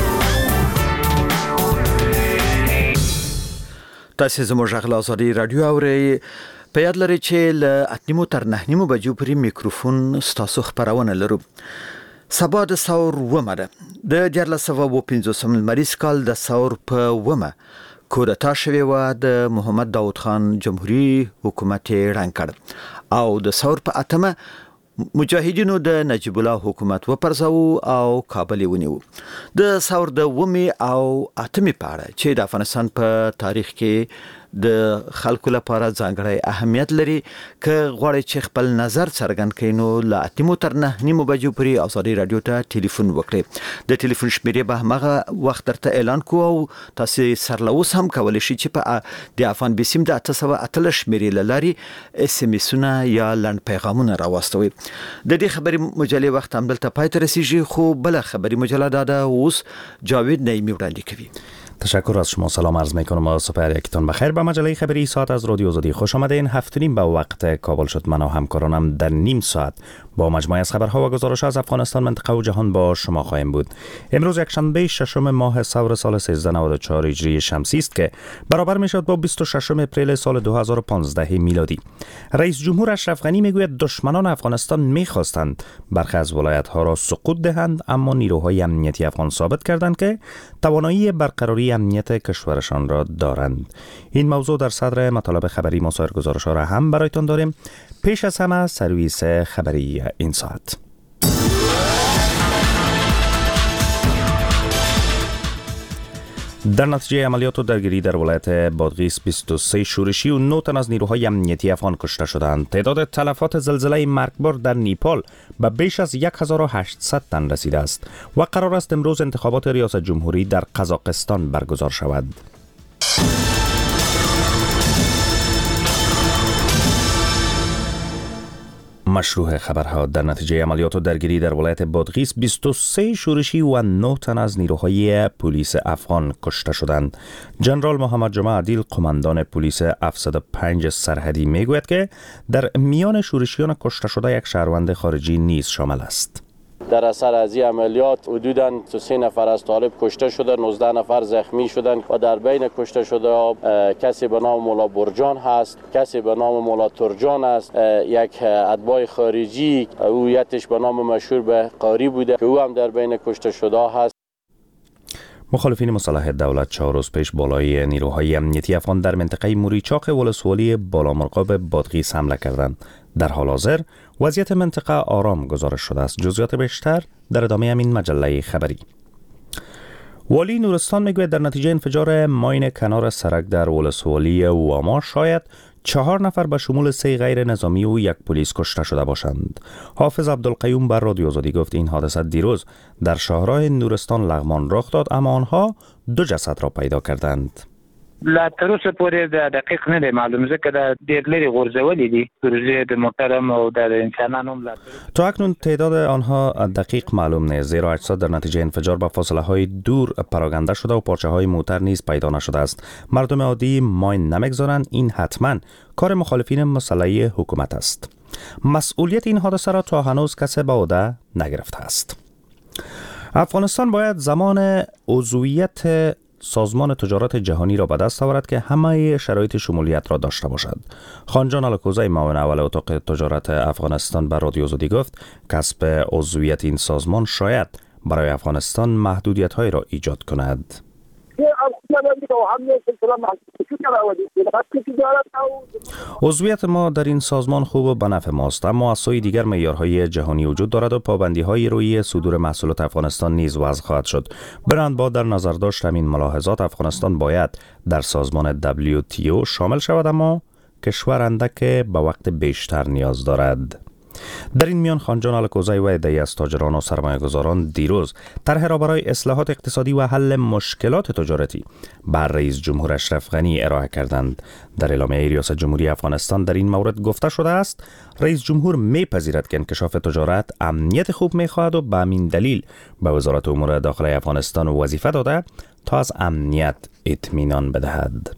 تاسو زموږ غلا آزادي رادیو اورئ. په یاد لرئ چې له اتنیمو تر نهنیمو بجو پورې میکروفون ستاسو خپرونه لرو. سبا د ثور ومه ده. د دیارلس سوه او پنځوسم لمریز کال د ثور په ومه کودتا شوې وه، د محمد داود خان جمهوریت حکومت یې ړنګ کړ او د ثور په اتمه مجاهدینو د نجیب الله حکومت وپرځاوه او کابل یې ونیو. د ثور د ومې او اتمې په اړه چې د افغانستان په تاریخ کې
د خلکو لپاره ځانګړی اهمیت لري. که غواړئ چې خپل نظر څرګند کړئ نو لا اتمو تر نه نیمو بجو پورې ازادي رادیو ته ټلیفون وکړئ. د ټلیفون شمیرې به همغه وخت درته اعلان کوو او تاسو سرلوس هم کولی شئ چې په د افغان بیسیم د اته سوه اتلس شمیرې له لارې اس ام اسونه یا لنډ پیغامونه راوستوي. د دې خبري مجلې وخت هم دلته پای ته رسیږي، خو بل خبري مجله دا اوس جاوید نعیمی وړاندې کوي.
تشکر از شما، سلام عرض میکنم و صبح یکتون بخیر. به مجله خبری ساعت از رادیو آزادی خوش آمدین. هفت نیم به وقت کابل شد. من و همکارانم در نیم ساعت با مجموعه از خبرها و گزارش از افغانستان، منطقه و جهان با شما خواهیم بود. امروز یکشنبه ششم ماه ثور سال سیزده نود و چهار هجری شمسی است که برابر میشد با بیست و ششم اپریل سال دو هزار و پانزده میلادی. رئیس جمهور اشرف غنی میگوید دشمنان افغانستان میخواستند برخی از ولایت ها را سقوط دهند، اما نیروهای امنیتی افغان ثابت کردند که توانایی برقراری امنیت کشورشان را دارند. این موضوع در صدر مطالب خبری ما سایر گزارش‌ها را هم برایتان داریم. پیش از همه سرویس خبری این ساعت. در نتیجه عملیات و درگیری در ولایت بادغیس بیست و سه شورشی و نه تن از نیروهای امنیتی افغان کشته شدند. تعداد تلفات زلزله مرگبار در نیپال به بیش از هزار و هشتصد تن رسیده است و قرار است امروز انتخابات ریاست جمهوری در قزاقستان برگزار شود. مشروع خبرها. در نتیجه عملیات و درگیری در ولایت بادغیس بیست و سه شورشی و نه تن از نیروهای پلیس افغان کشته شدند. جنرال محمد جمعه عدیل، قماندان پلیس هفتصد و پنج سرحدی میگوید که در میان شورشیان کشته شده یک شهروند خارجی نیز شامل است.
در اثر از این عملیات حدوداً سه نفر از طالب کشته شده، نوزده نفر زخمی شدند و در بین کشته شده کسی به نام مولا برجان هست، کسی به نام مولا ترجان است، یک اتباع خارجی هویتش به نام مشهور به قاری بوده که او هم در بین کشته شده هست.
مخالفین مسلح دولت چهار روز پیش بالای نیروهای امنیتی افغان در منطقه موریچاق ولسوالی بالامرغاب بادغیس حمله کردند. در حال حاضر وضعیت منطقه آرام گزارش شده است. جزئیات بیشتر در ادامه همین مجله خبری. والی نورستان میگوید در نتیجه انفجار ماین کنار سرک در ولسوالی واما شاید چهار نفر به شمول سه غیر نظامی و یک پلیس کشته شده باشند. حافظ عبدالقیوم بر رادیو آزادی گفت این حادثه دیروز در شهرهای نورستان لغمان رخ داد، اما آنها دو جسد را پیدا کردند.
لا تر اوسه پورې د دقیق نه دی معلوم، ځکه د ډېر لرې غورځولې دي پروژې د محترم او د انسانانو هم.
تا اکنون تعداد آنها دقیق معلوم نیست، زیرا اجساد در نتیجه انفجار به فاصله های دور پراکنده شده و پارچه های موتر نیز پیدا نشده است. مردم عادی ماین نمیگذارند، این حتما کار مخالفین مسلح حکومت است. مسئولیت این حادثه را تا هنوز کسی به عهده نگرفته است. افغانستان باید زمان عضویت سازمان تجارت جهانی را به دست آورد که همه شرایط شمولیت را داشته باشد. خانجان الکوزی، معاون اول اتاق تجارت افغانستان بر رادیو آزادی گفت کسب عضویت این سازمان شاید برای افغانستان محدودیت‌هایی را ایجاد کند. عضویت ما در این سازمان خوب و به نفع ماست، اما از سوی دیگر معیارهای جهانی وجود دارد و پابندی‌های روی صدور محصولات افغانستان نیز وضع خواهد شد. برند با در نظر داشت همین ملاحظات افغانستان باید در سازمان دبلیو تی او شامل شود، اما کشور اندک به وقت بیشتر نیاز دارد. در این میان خانجان الکوزی و عده‌ای از تاجران و سرمایه‌گذاران دیروز طرح را برای اصلاحات اقتصادی و حل مشکلات تجارتی بر رئیس جمهور اشرف غنی ارائه کردند. در اعلامیه ریاست جمهوری افغانستان در این مورد گفته شده است رئیس جمهور میپذیرد که انکشاف تجارت امنیت خوب میخواهد و به همین دلیل به وزارت امور داخلی افغانستان وظیفه داده تا از امنیت اطمینان بدهد.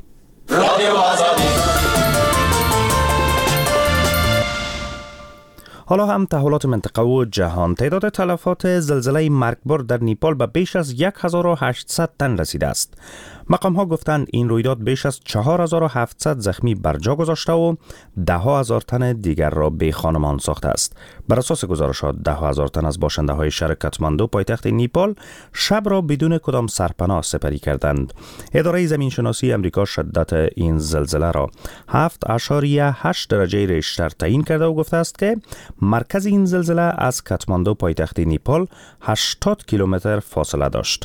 حالا هم تحولات منطقه و جهان. تعداد تلفات زلزله مرگبار در نیپال به بیش از هزار و هشتصد تن رسیده است. مقام ها گفتند این رویداد بیش از چهار هزار و هفتصد زخمی بر جا گذاشته و ده هزار تن دیگر را بی خانمان ساخته است. بر اساس گزارشات ده هزار تن از باشنده های شهر کاتماندو پایتخت نیپال شب را بدون کدام سرپناه سپری کردند. اداره زمین شناسی امریکا شدت این زلزله را هفت اشاریه هشت درجه ریشتر تعیین کرده و گفته است که مرکز این زلزله از کاتماندو پایتخت نیپال هشتاد کیلومتر فاصله داشت.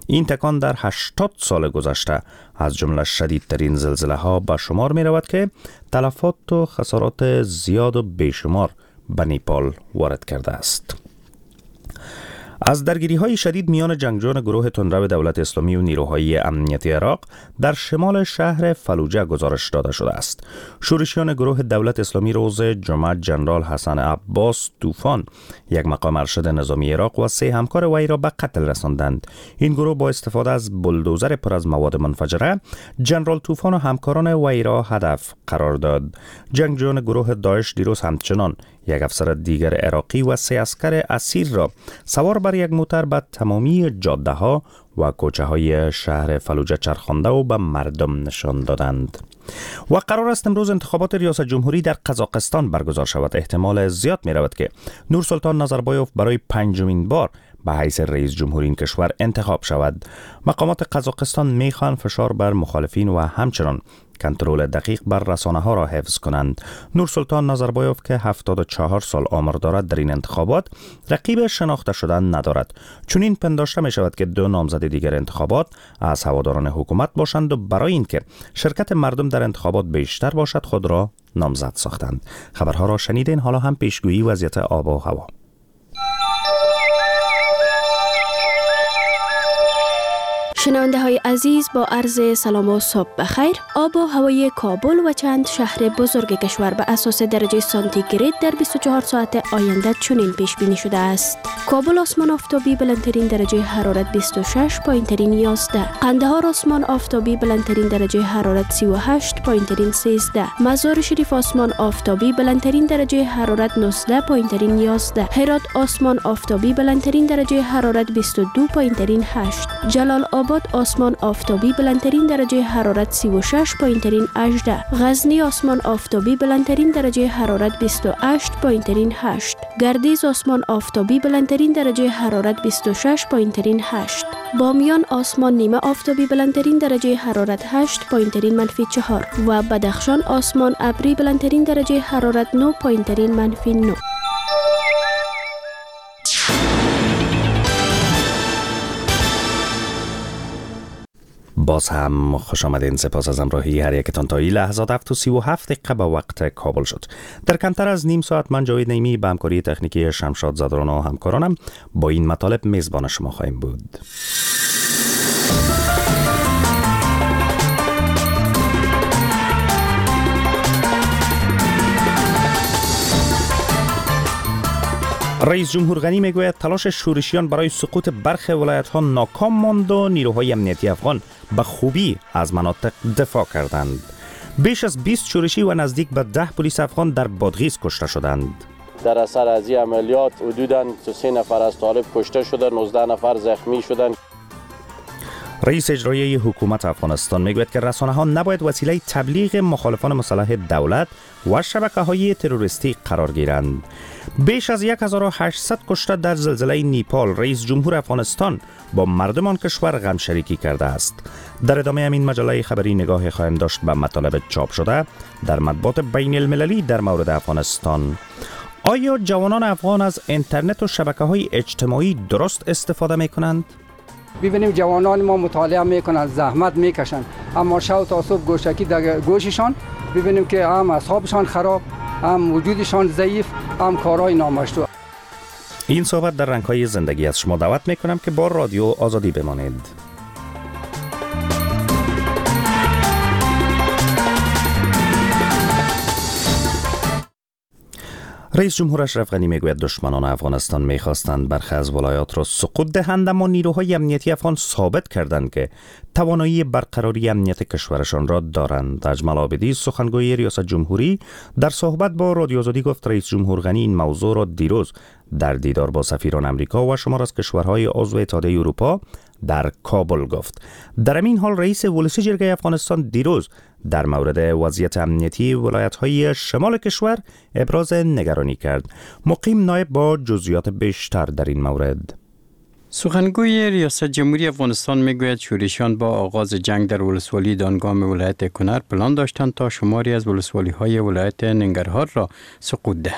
این تکان در هشتاد سال گذشته از جمله شدیدترین زلزله ها به شمار می رود که تلفات و خسارات زیاد و بیشمار به نیپال وارد کرده است. از درگیری های شدید میان جنگجویان گروه تندرو دولت اسلامی و نیروهای امنیتی عراق در شمال شهر فلوجه گزارش داده شده است. شورشیان گروه دولت اسلامی روز جمعه جنرال حسن عباس طوفان، یک مقام ارشد نظامی عراق و سه همکار وی را به قتل رساندند. این گروه با استفاده از بلدوزر پر از مواد منفجره جنرال طوفان و همکاران وی را هدف قرار داد. جنگجویان گروه داعش دیروز همچنان یک افسر دیگر عراقی و سه عسکر اسیر را سوار بر یک موتر به تمامی جاده ها و کوچه های شهر فلوجه چرخانده و به مردم نشان دادند. و قرار است امروز انتخابات ریاست جمهوری در قزاقستان برگزار شود. احتمال زیاد می رود که نورسلطان نظربایوف برای پنجمین بار به حیث رئیس جمهوری این کشور انتخاب شود. مقامات قزاقستان می خواهند فشار بر مخالفین و همچنان کنترل دقیق بر رسانه ها را حفظ کنند. نورسلطان نظربایوف که هفتاد و چهار سال عمر دارد در این انتخابات رقیب شناخته شدن ندارد. چون این پنداشته می شود که دو نامزد دیگر انتخابات از هواداران حکومت باشند و برای اینکه شرکت مردم در انتخابات بیشتر باشد خود را نامزد ساختند. خبرها را شنیدین. حالا هم پیشگویی وضعیت آب و هوا.
شنونده های عزیز، با عرض سلام و صبح بخیر. آب و هوای کابل و چند شهر بزرگ کشور به اساس درجه سانتیگراد در بیست و چهار ساعت آینده چنین پیش بینی شده است. کابل آسمان آفتابی بلندترین درجه حرارت بیست و شش، پایینترین یازده. قندهار آسمان آفتابی بلندترین درجه حرارت سی و هشت، پایینترین سیزده. مزار شریف آسمان آفتابی بلندترین درجه حرارت نوزده، پایینترین یازده. هرات آسمان آفتابی بلندترین درجه حرارت بیست و دو، پایینترین هشت. جلال آباد آسمان آفتابی بلندترین درجه حرارت سی و شش، پایینترین هجده. غزنی آسمان آفتابی بلندترین درجه حرارت بیست و هشت، پایینترین هشت. گردیز آسمان آفتابی بلندترین درجه حرارت بیست و شش، پایینترین هشت. بامیان آسمان نیمه آفتابی بلندترین درجه حرارت هشت، پایینترین منفی چهار. و بدخشان آسمان ابری بلندترین درجه حرارت نه، پایینترین منفی نه.
باز هم خوش آمدین. سپاس از همراهی هر یکتان. تا این لحظات هفت و سی و هفت دقیقه به وقت کابل شد. در کمتر از نیم ساعت من جاوید نعیمی به همکاری تکنیکی شمشاد زدران و همکارانم با این مطالب میزبان شما خواهیم بود. رئیس جمهور غنی میگوید تلاش شورشیان برای سقوط برخی ولایت‌ها ناکام ماند و نیروهای امنیتی افغان به خوبی از مناطق دفاع کردند. بیش از بیست شورشی و نزدیک به ده پلیس افغان در بادغیس کشته شدند.
در اثر از این عملیات حدوداً سه نفر از طالب کشته شدند، نوزده نفر زخمی شدند.
رئیس اجرایی حکومت افغانستان میگوید که رسانه‌ها نباید وسیله تبلیغ مخالفان مسلح دولت و شبکه‌های تروریستی قرار گیرند. بیش از هزار و هشتصد کشته در زلزله نیپال. رئیس جمهور افغانستان با مردم آن کشور غم شریکی کرده است. در ادامه همین مجله خبری نگاه خواهیم داشت به مطالب چاپ شده در مطبوعات بین المللی در مورد افغانستان. آیا جوانان افغان از اینترنت و شبکه‌های اجتماعی درست استفاده می‌کنند؟
ببینیم جوانان ما مطالعه میکنن، زحمت میکشن، اما شب تا صبح گوشکی در گوششان ببینیم که هم اعصابشان خراب، هم وجودشان ضعیف، هم کارهای نامشروع.
این صحبت در رنگ‌های زندگی از شما دعوت میکنم که با رادیو آزادی بمانید. رئیس جمهور اشرف غنی میگوید دشمنان افغانستان میخواستند برخی از ولایات را سقوط دهند، اما نیروهای امنیتی افغان ثابت کردند که توانایی برقراری امنیت کشورشان را دارند. اجمل عابدی سخنگوی ریاست جمهوری در صحبت با رادیو آزادی گفت رئیس جمهور غنی این موضوع را دیروز در دیدار با سفیران امریکا و شمار از کشورهای عضو اتحادیه اروپا در کابل گفت. در این حال رئیس ولسی جرگه افغانستان دیروز در مورد وضعیت امنیتی ولایت‌های شمال کشور ابراز نگرانی کرد. مقیم نایب با جزئیات بیشتر در این مورد.
سخنگوی ریاست جمهوری افغانستان میگوید شورشیان با آغاز جنگ در ولسوالی دانگام ولایت کنر پلان داشتند تا شماری از ولسوالی‌های ولایت ننگرهار را سقوط دهند.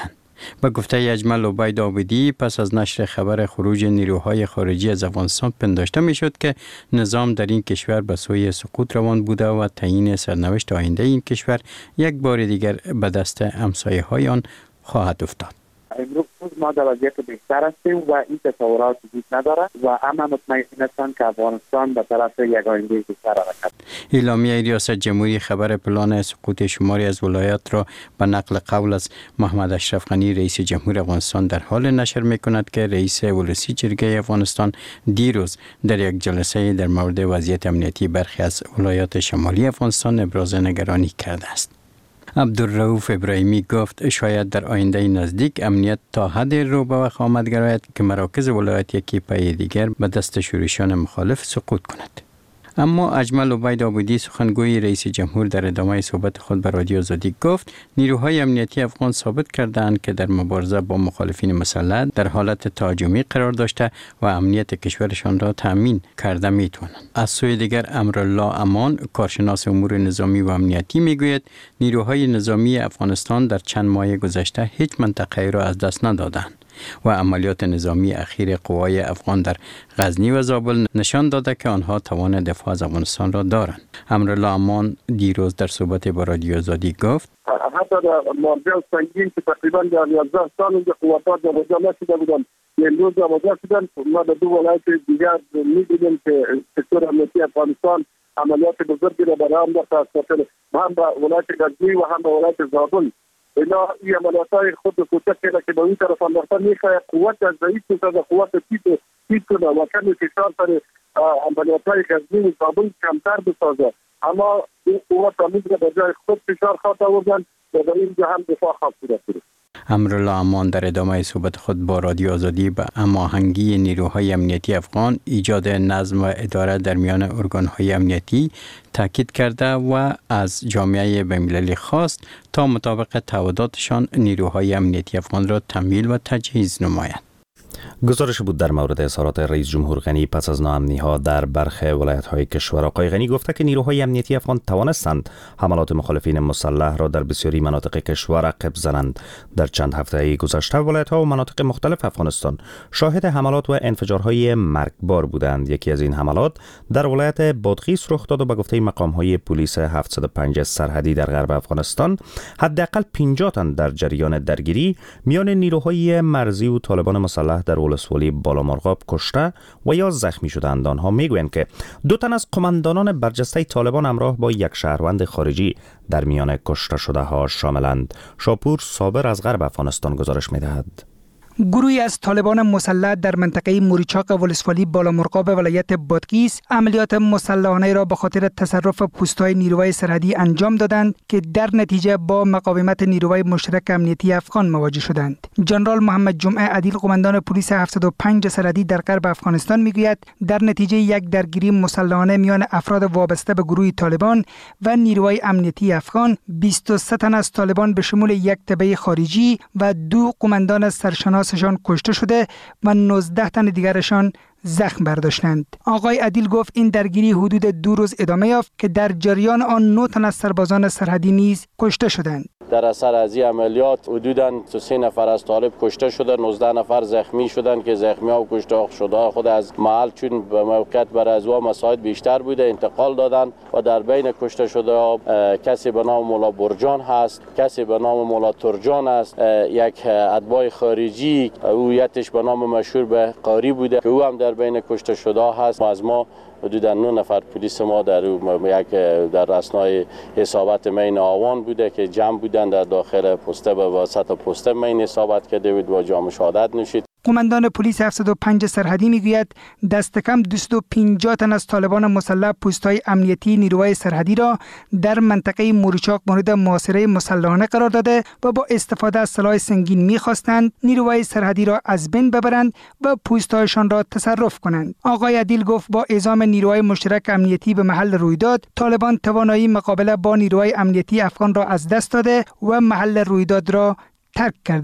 به گفته اجمل عبید عابدی، پس از نشر خبر خروج نیروهای خارجی از افغانستان پنداشته میشد که نظام در این کشور به سوی سقوط روان بوده و تعیین سرنوشت آینده این کشور یک بار دیگر به دست همسایه‌های آن خواهد افتاد.
امروز ما در وضعیت بهتر هستیم و این تصورات وجود نداره و اما مطمئن هستم که افغانستان به طرف یک آینده بهتر حرکت.
اعلامیه ریاست جمهوری خبر پلان سقوط شماری از ولایات را به نقل قول از محمد اشرف غنی رئیس جمهور افغانستان در حال نشر می‌کند که رئیس ولسی جرگه افغانستان دیروز در یک جلسه در مورد وضعیت امنیتی برخی از ولایات شمالی افغانستان ابراز نگرانی کرده است. عبدالرؤوف ابراهیمی گفت شاید در آینده نزدیک امنیت تا حد رو به وخامت گراید که مراکز ولایت یکی پای دیگر به دست شورشیان مخالف سقوط کند. اما اجمل عبید عابدی سخنگوی رئیس جمهور در ادامه صحبت خود به رادیو آزادی گفت نیروهای امنیتی افغان ثابت کردند که در مبارزه با مخالفین مسلح در حالت تهاجمی قرار داشته و امنیت کشورشان را تامین کرده میتوانند. از سوی دیگر امرالله امان کارشناس امور نظامی و امنیتی میگوید نیروهای نظامی افغانستان در چند ماه گذشته هیچ منطقه را از دست ندادند و عملیات نظامی اخیر قوای افغان در غزنی و زابل نشان داده که آنها توان دفاع از افغانستان را دارند. امرالله امان دیروز در صحبت با رادیو آزادی گفت
حتی در مرجع سنگین که تقریبا در یازده سال اینجا قوات جابجا نشده بودن امروز جابجا شدن. ما در دو ولایت دیگر می‌بینیم که سکتور امنیتی افغانستان عملیات بزرگی را برای هم داشته است، هم به ولایت غزنی و هم به ولایت زابل. اینا این عملیات‌های خود کوچک که به این طرف انداختن می‌خواد قوت از ضعیف از قوت تیت تیت کنه و کمی فشار سر عملیات‌های غزنی و زابل کمتر بسازه، اما این قوت می‌تونه به جای خود فشار خواهد آوردن و در این جهت دفاع خواهد کرد.
امرالله امان در ادامه صحبت خود با رادیو آزادی به هماهنگی نیروهای امنیتی افغان، ایجاد نظم و اداره در میان ارگان‌های امنیتی تاکید کرده و از جامعه بین‌المللی خواست تا مطابق تعهداتشان نیروهای امنیتی افغان را تمویل و تجهیز نماید.
گزارش بود در مورد اظهارات رئیس جمهور غنی پس از ناامنی‌ها در برخی ولایت‌های کشور. آقای غنی گفته که نیروهای امنیتی افغان توانستند حملات مخالفین مسلح را در بسیاری مناطق کشور عقب زنند. در چند هفته گذشته ولایت‌ها و مناطق مختلف افغانستان شاهد حملات و انفجارهای مرگبار بودند. یکی از این حملات در ولایت بادغیس رخ داد و به گفته مقام‌های پلیس هفتصد و پنج سرحدی در غرب افغانستان حداقل پنجاه تن در جریان درگیری میان نیروهای مرزی و طالبان مسلح در ولسوالی بالامرغاب کشته و یا زخمی شدند. آنها میگویند که دو تن از قماندانان برجسته طالبان همراه با یک شهروند خارجی در میان کشته شده ها شاملند. شاپور صابر از غرب افغانستان گزارش میدهد.
گروهی از طالبان مسلح در منطقه موریچاق ولسوالی بالامرغاب ولایت بادغیس عملیات مسلحانه را به خاطر تصرف پوست‌های نیروهای سرحدی انجام دادند که در نتیجه با مقاومت نیروهای مشترک امنیتی افغان مواجه شدند. ژنرال محمد جمعه عدیل قماندان پلیس هفتصد و پنج سرحدی در غرب افغانستان میگوید در نتیجه یک درگیری مسلحانه میان افراد وابسته به گروه طالبان و نیروهای امنیتی افغان بیست و سه تن از طالبان به شمول یک تبع خارجی و دو قماندان سرشناس شان کشته شده و نوزده تن دیگرشان زخم برداشتند. آقای عدیل گفت این درگیری حدود دو روز ادامه یافت که در جریان آن نه تن از سربازان سرحدی نیز کشته شدند.
در اثر از این عملیات حدوداً سه نفر از طالب کشته شدند، نوزده نفر زخمی شدند که زخمی‌ها و کشته شده خود از محل چون به موقعیت بر از وا مساعد بیشتر بوده انتقال دادند و در بین کشته شده کسی به نام مولا برجان هست، کسی به نام مولا ترجان است، یک اتباع خارجی هویتش به نام مشهور به قاری بوده که او هم در بین کشته شده هست. و از ما حدوداً نه نفر پلیس ما در یک در اثنای اصابت مین آوان بوده که جمع بودن در داخل پسته به واسطه پسته مین اصابت کرده بود و جام شهادت نوشید.
قماندان پلیس هفتصد و پنج سرحدی میگوید دست کم دویست و پنجاه تن از طالبان مسلح پست‌های امنیتی نیروهای سرحدی را در منطقه موریچاق مورد محاصره مسلحانه قرار داده و با استفاده از سلاح سنگین می‌خواستند نیروهای سرحدی را از بین ببرند و پست‌هایشان را تصرف کنند. آقای عدیل گفت با اعزام نیروهای مشترک امنیتی به محل رویداد طالبان توانایی مقابله با نیروهای امنیتی افغان را از دست داده و محل رویداد را ترک کردند.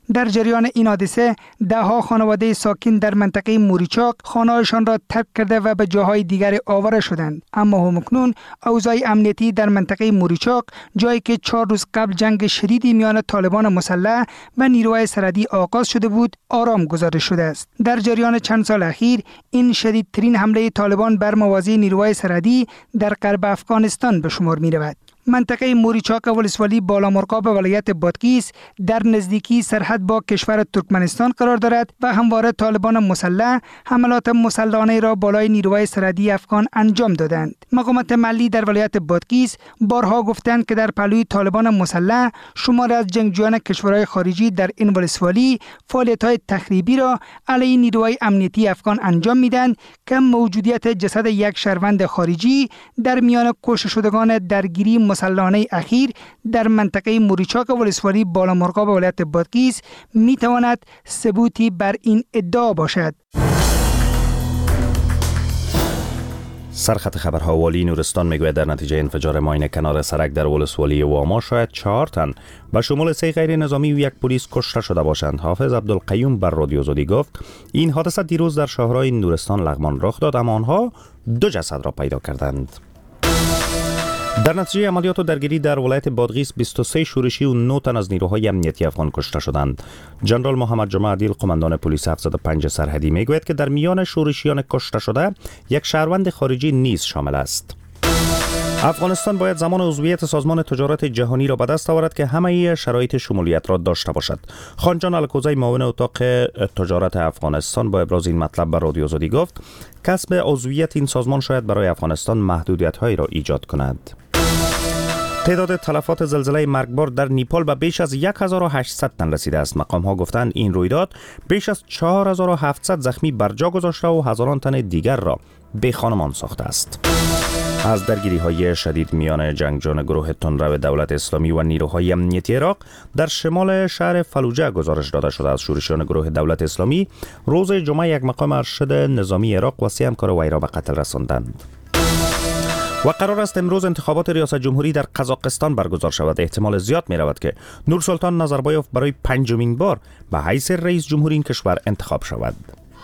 در جریان این حادثه ده ها خانواده ساکن در منطقه موریچاق خانه‌هایشان را ترک کرده و به جاهای دیگر آواره شدند. اما همکنون اوضاع امنیتی در منطقه موریچاق، جایی که چهار روز قبل جنگ شدیدی میان طالبان مسلح و نیروهای سرحدی آغاز شده بود، آرام گزارش شده است. در جریان چند سال اخیر این شدیدترین حمله طالبان بر مواضع نیروهای سرحدی در غرب افغانستان به شمار می رود. منطقه موریچاق ولسوالی بالامرغاب ولایت بادغیس در نزدیکی سرحد با کشور ترکمنستان قرار دارد و همواره طالبان مسلح حملات مسلحانه را بالای نیروهای سرحدی افغان انجام دادند. مقامات محلی در ولایت بادغیس بارها گفتند که در پهلوی طالبان مسلح شماری از جنگجویان کشورهای خارجی در این ولسوالی فعالیت‌های تخریبی را علیه نیروهای امنیتی افغان انجام میدند که موجودیت جسد یک شهروند خارجی در میان کشته شدگان درگیری مسلحانه اخیر در منطقه موریچاق ولسوالی بالامرغاب ولایت بادغیس می تواند ثبوتی بر این ادعا باشد.
سرخط خبرها والی نورستان میگوید در نتیجه انفجار ماین کنار سرک در ولسوالی واما شاید چهار تن به شمول سه غیر نظامی و یک پلیس کشته شده باشند. حافظ عبدالقیوم بر رادیو آزادی گفت این حادثه دیروز در شهرهای نورستان لغمان رخ داد، اما آنها دو جسد را پیدا کردند. در نتیجه عملیات و درگیری در ولایت بادغیس بیست و سه شورشی و نه تن از نیروهای امنیتی افغان کشته شدند. جنرال محمد جمعه عدیل قماندان پلیس هفتصد و پنج سرحدی میگوید که در میان شورشیان کشته شده یک شهروند خارجی نیز شامل است. افغانستان باید زمان عضویت سازمان تجارت جهانی را به دست آورد که همه شرایط شمولیت را داشته باشد. خانجان الکوزی معاون اتاق تجارت افغانستان با ابراز این مطلب بر رادیو آزادی گفت کسب عضویت این سازمان شاید برای افغانستان محدودیت‌هایی را ایجاد کند. تعداد تلفات زلزله مرگبار در نیپال به بیش از هزار و هشتصد تن رسیده است. مقام‌ها گفتند این رویداد بیش از چهار هزار و هفتصد زخمی بر جا گذاشته و هزاران تن دیگر را بی خانمان ساخته است. از درگیری‌های شدید میان جنگجویان گروه تندرو دولت اسلامی و نیروهای امنیتی عراق در شمال شهر فلوجه گزارش داده شده است. شورشیان گروه دولت اسلامی روز جمعه یک مقام ارشد نظامی عراق و سه همکار وی را به قتل رساندند. و قرار است امروز انتخابات ریاست جمهوری در قزاقستان برگزار شود. احتمال زیاد می رود که نورسلطان نظربایوف برای پنجمین بار به حیث رئیس جمهوری این کشور انتخاب شود.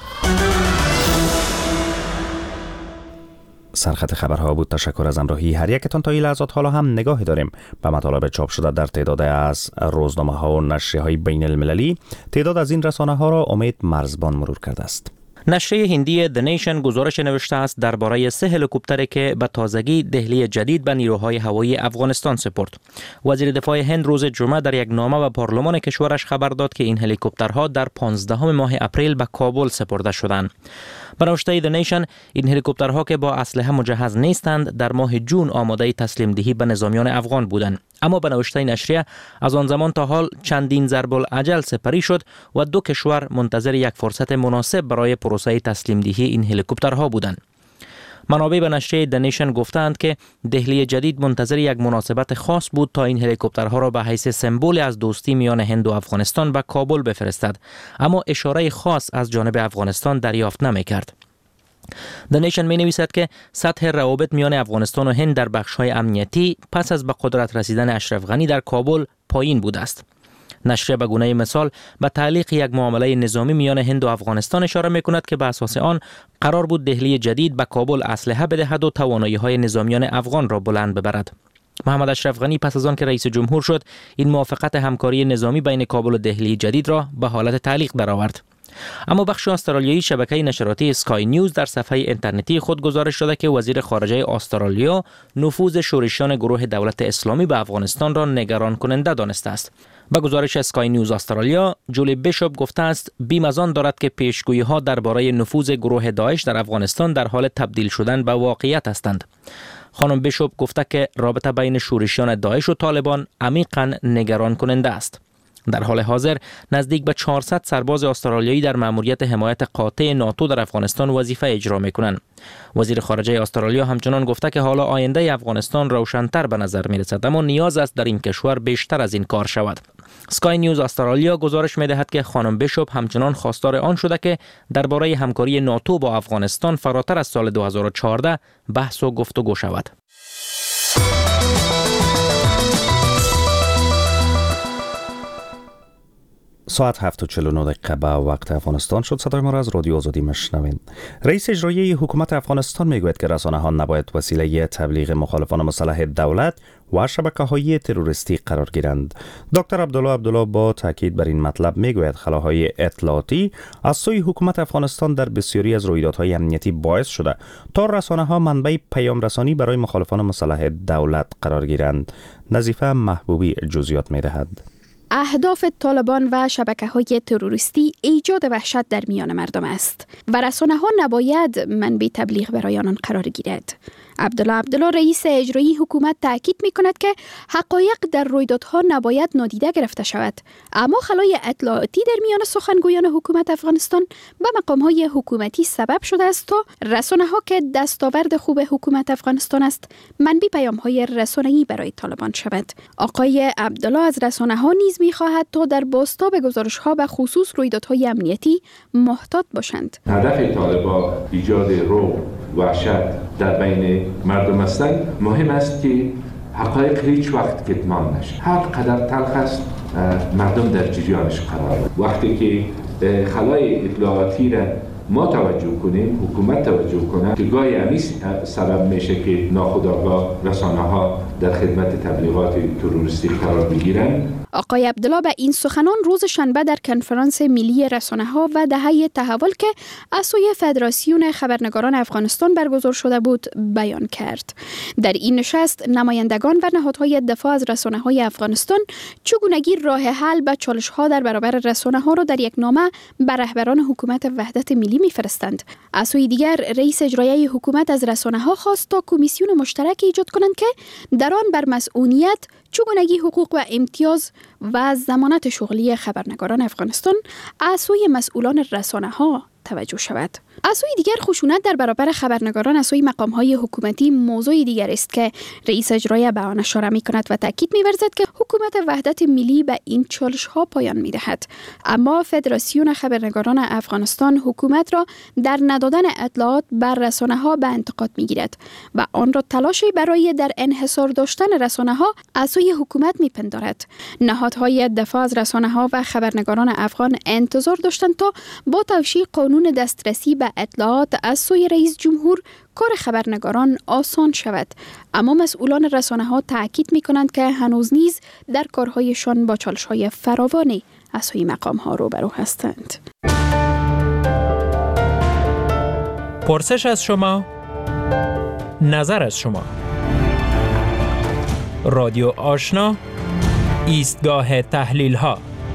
سرخط خبرها بود. تشکر از همراهی هر یکتان. تا این لحظات حالا هم نگاهی داریم به مطالب چاپ شده در تعداد از روزنامه ها و نشریه های بین المللی. تعداد از این رسانه ها را امید مرزبان مرور کرده است.
نشریه هندی د نیشن گزارش نوشته است درباره سه هلیکوپتری که به تازگی دهلی جدید به نیروهای هوایی افغانستان سپرد. وزیر دفاع هند روز جمعه در یک نامه به پارلمان کشورش خبر داد که این هلیکوپترها در پانزدهم ماه اپریل به کابل سپرده شدند. به نوشته د نیشن این هلیکوپترها که با اسلحه مجهز نیستند در ماه جون آماده تسلیم دهی به نظامیان افغان بودند، اما به نوشته نشریه از آن زمان تا حال چندین ضرب الاجل سپری شد و دو کشور منتظر یک فرصت مناسب برای پروسه تسلیم دهی این هلیکوپترها بودند. منابع به نشریه د نیشن گفتند که دهلی جدید منتظر یک مناسبت خاص بود تا این هلیکوپترها را به حیث سمبل از دوستی میان هند و افغانستان به کابل بفرستد، اما اشاره خاص از جانب افغانستان دریافت نمی‌کرد. د نیشن می نویسد که سطح روابط میان افغانستان و هند در بخش‌های امنیتی پس از به قدرت رسیدن اشرف غنی در کابل پایین بوده است. نشریه به گونه مثال به تعلیق یک معامله نظامی میان هند و افغانستان اشاره می‌کند که به اساس آن قرار بود دهلی جدید به کابل اسلحه بدهد و توانایی‌های نظامیان افغان را بلند ببرد. محمد اشرف غنی پس از آن که رئیس جمهور شد این موافقت همکاری نظامی بین کابل و دهلی جدید را به حالت تعلیق درآورد. اما بخش استرالیایی شبکه نشراتی اسکای نیوز در صفحه اینترنتی خود گزارش داده که وزیر خارجه استرالیا نفوذ شورشیان گروه دولت اسلامی به افغانستان را نگران کننده دانسته است. با گزارش اسکای نیوز استرالیا، جولی بیشوپ گفته است بیم از آن دارد که پیشگویی ها درباره نفوذ گروه داعش در افغانستان در حال تبدیل شدن به واقعیت هستند. خانم بیشوپ گفته که رابطه بین شورشیان داعش و طالبان عمیقاً نگران کننده است. در حال حاضر نزدیک به چهارصد سرباز استرالیایی در مأموریت حمایت قاطع ناتو در افغانستان وظیفه اجرا می‌کنند. وزیر خارجه استرالیا همچنان گفته که حالا آینده افغانستان روشن‌تر به نظر می‌رسد، اما نیاز است در این کشور بیشتر از این کار شود. اسکای نیوز استرالیا گزارش می‌دهد که خانم بیشوپ همچنان خواستار آن شده که درباره همکاری ناتو با افغانستان فراتر از سال دو هزار و چهارده بحث و گفتگو شود.
ساعت هفت و چهل و نه دقیقه به وقت افغانستان شد. صدای ما را از رادیو آزادی میشنوین. رئیس اجرایی حکومت افغانستان میگوید که رسانه‌ها نباید وسیله تبلیغ مخالفان مسلح دولت و شبکه‌های تروریستی قرار گیرند. دکتر عبدالله عبدالله با تاکید بر این مطلب میگوید خلاهای اطلاعاتی از سوی حکومت افغانستان در بسیاری از رویدادهای امنیتی باعث شده تا رسانه‌ها منبع پیام رسانی برای مخالفان مسلح دولت قرار گیرند. نظیفه محبوبی جزئیات میدهد.
اهداف طالبان و شبکه‌های تروریستی ایجاد وحشت در میان مردم است و رسانه‌ها نباید منبع تبلیغ برای آنان قرار گیرد. عبدالله عبدالله رئیس اجرایی حکومت تاکید می‌کند که حقایق در رویدادها نباید نادیده گرفته شود، اما خلای اطلاعاتی در میان سخنگویان حکومت افغانستان به مقام‌های حکومتی سبب شده است تا رسانه‌ها که دستاورد خوب حکومت افغانستان است منبع پیام‌های رسانه‌ای برای طالبان شود. آقای عبدالله از رسانه‌ها نیز می‌خواهد تا در بازتاب گزارش‌ها به خصوص رویدادهای امنیتی محتاط باشند.
هدف طالبان ایجاد رعب و وحشت در بین مردم هستند. مهم است که حقایق هیچ وقت کتمان نشه. هر قدر تلخ است مردم در جریانش قرار بگیرند. وقتی که خلای اطلاعاتی را ما توجه کنیم، حکومت توجه کنه، که گاهی همی سبب میشه که ناخودآگاه رسانه‌ها در خدمت تبلیغات تروریستی قرار بگیرند.
آقای عبدالله به این سخنان روز شنبه در کنفرانس ملی رسانه‌ها و دهه تحول که از سوی فدراسیون خبرنگاران افغانستان برگزار شده بود بیان کرد. در این نشست نمایندگان و نهادهای دفاع از رسانه‌های افغانستان چگونگی راه حل به چالش‌ها در برابر رسانه‌ها را در یک نامه به رهبران حکومت وحدت ملی می‌فرستند. از سوی دیگر رئیس اجرایی حکومت از رسانه‌ها خواست تا کمیسیون مشترک ایجاد کنند که در آن بر مسئولیت، چگونگی حقوق و امتیاز و ضمانت شغلی خبرنگاران افغانستان از سوی مسئولان رسانه‌ها توجه شود. از سوی دیگر خشونت در برابر خبرنگاران از سوی مقام‌های حکومتی موضوع دیگر است که رئیس اجرایی به آن اشاره می‌کند و تاکید می‌ورزد که حکومت وحدت ملی به این چالش‌ها پایان می‌دهد. اما فدراسیون خبرنگاران افغانستان حکومت را در ندادن اطلاعات بر رسانه‌ها به انتقاد می‌گیرد و آن را تلاشی برای در انحصار داشتن رسانه‌ها از سوی حکومت می‌پندارد. نهادهای دفاع از رسانه‌ها و خبرنگاران افغان انتظار داشتند تا با توشیح قانون دسترسی به اطلاعات از سوی رئیس جمهور کار خبرنگاران آسان شود، اما مسئولان رسانه‌ها تاکید می‌کنند که هنوز نیز در کارهایشان با چالش‌های فراوانی از سوی مقام‌ها روبرو هستند.
پرسش از شما، نظر از شما. رادیو آشنا، ایستگاه تحلیل‌ها.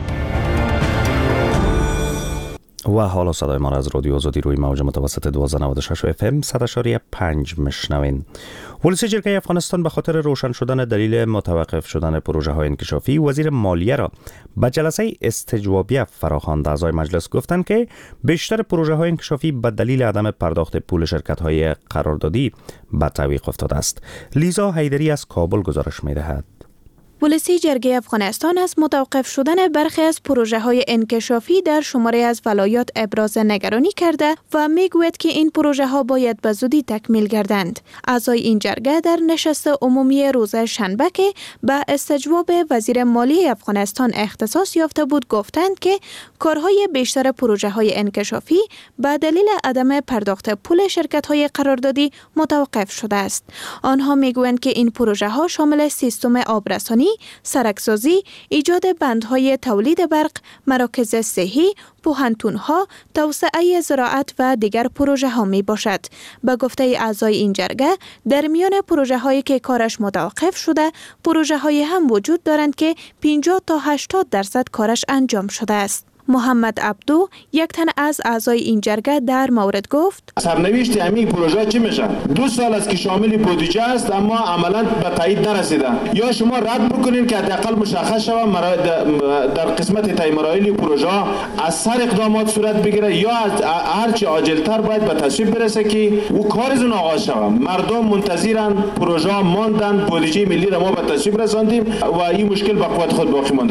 و حالا صدای ما را از رادیو آزادی روی موج متوسط دوازده و نود و شش اف ام صد و پنج میشنوین. ولسی جرگه افغانستان به خاطر روشن شدن دلیل متوقف شدن پروژه های انکشافی وزیر مالیه را به جلسه استجوابیه فراخواند. اعضای مجلس گفتند که بیشتر پروژه های انکشافی به دلیل عدم پرداخت پول شرکت های قراردادی به تعویق افتاده است. لیزا حیدری از کابل گزارش می‌دهد.
ولسی جرگه افغانستان از متوقف شدن برخی از پروژه های انکشافی در شماره از ولایات ابراز نگرانی کرده و میگوید که این پروژه ها باید به زودی تکمیل گردند. اعضای این جرگه در نشست عمومی روز شنبه که به استجواب وزیر مالیه افغانستان اختصاص یافته بود گفتند که کارهای بیشتر پروژه های انکشافی به دلیل عدم پرداخت پول شرکت های قراردادی متوقف شده است. آنها میگویند که این پروژه ها شامل سیستم آبرسانی، سرکسازی، ایجاد بندهای تولید برق، مراکز صحی، پوهنتون‌ها، توسعه زراعت و دیگر پروژه ها می باشد. به گفته اعضای این جرگه در میان پروژه هایی که کارش متوقف شده، پروژه های هم وجود دارند که پنجاه تا هشتاد درصد کارش انجام شده است. محمد عبدو یک تن از اعضای این جرگه در مورد گفت
سرنوشت همین پروژه چی میشه؟ دو سال است که شامل بودجه است اما عملا به تایید نرسیده. یا شما رد بکنین که حداقل مشخص شود در قسمت تای مراحل پروژه از سر اقدامات صورت بگیره، یا از هرچی عاجلتر باید به تصویب برسه که او کارشون آغاز شود. مردم منتظرن، پروژه ماندن، بودجه ملی را ما به تصویب رساندیم و این مشکل به قوت خود باقی مانده.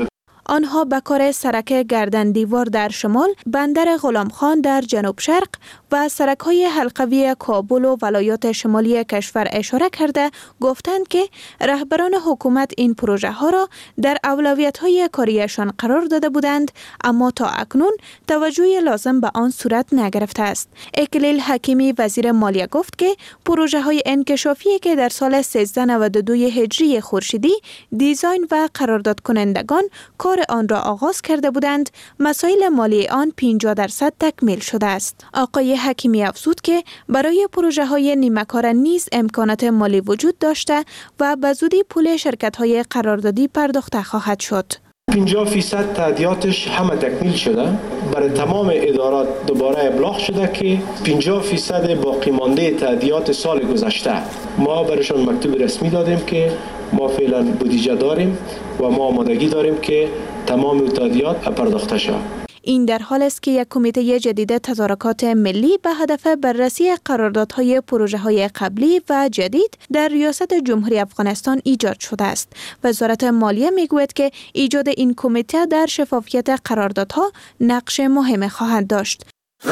آنها به کار سرک گردن دیوار در شمال، بندر غلام خان در جنوب شرق و سرک‌های حلقوی کابل و ولایات شمالی کشور اشاره کرده گفتند که رهبران حکومت این پروژه ها را در اولویت‌های کاریشان قرار داده بودند، اما تا اکنون توجه لازم به آن صورت نگرفته است. اکلیل حکیمی وزیر مالیه گفت که پروژه های انکشافی که در سال سیزده نود و دو هجری خورشیدی دیزاین و قرارداد کنندگان کار آن را آغاز کرده بودند، مسائل مالی آن پنجاه درصد تکمیل شده است. آقای حکیمی افزود که برای پروژه های نیمه‌کار نیز امکانات مالی وجود داشته و به زودی پول شرکت های قراردادی پرداخته خواهد شد.
پنجاه درصد تادیاتش همه تکمیل شده. برای تمام ادارات دوباره ابلاغ شده که پنجاه درصد باقی مانده تادیات سال گذشته ما برشان مکتوب رسمی دادیم که ما فعلا بودجه داریم و ما آمادگی داریم که تمام تادیات پرداخته شود.
این در حال است که یک کمیته جدید تدارکات ملی به هدف بررسی قراردادهای پروژه‌های قبلی و جدید در ریاست جمهوری افغانستان ایجاد شده است. وزارت مالیه میگوید که ایجاد این کمیته در شفافیت قراردادها نقش مهم خواهد داشت.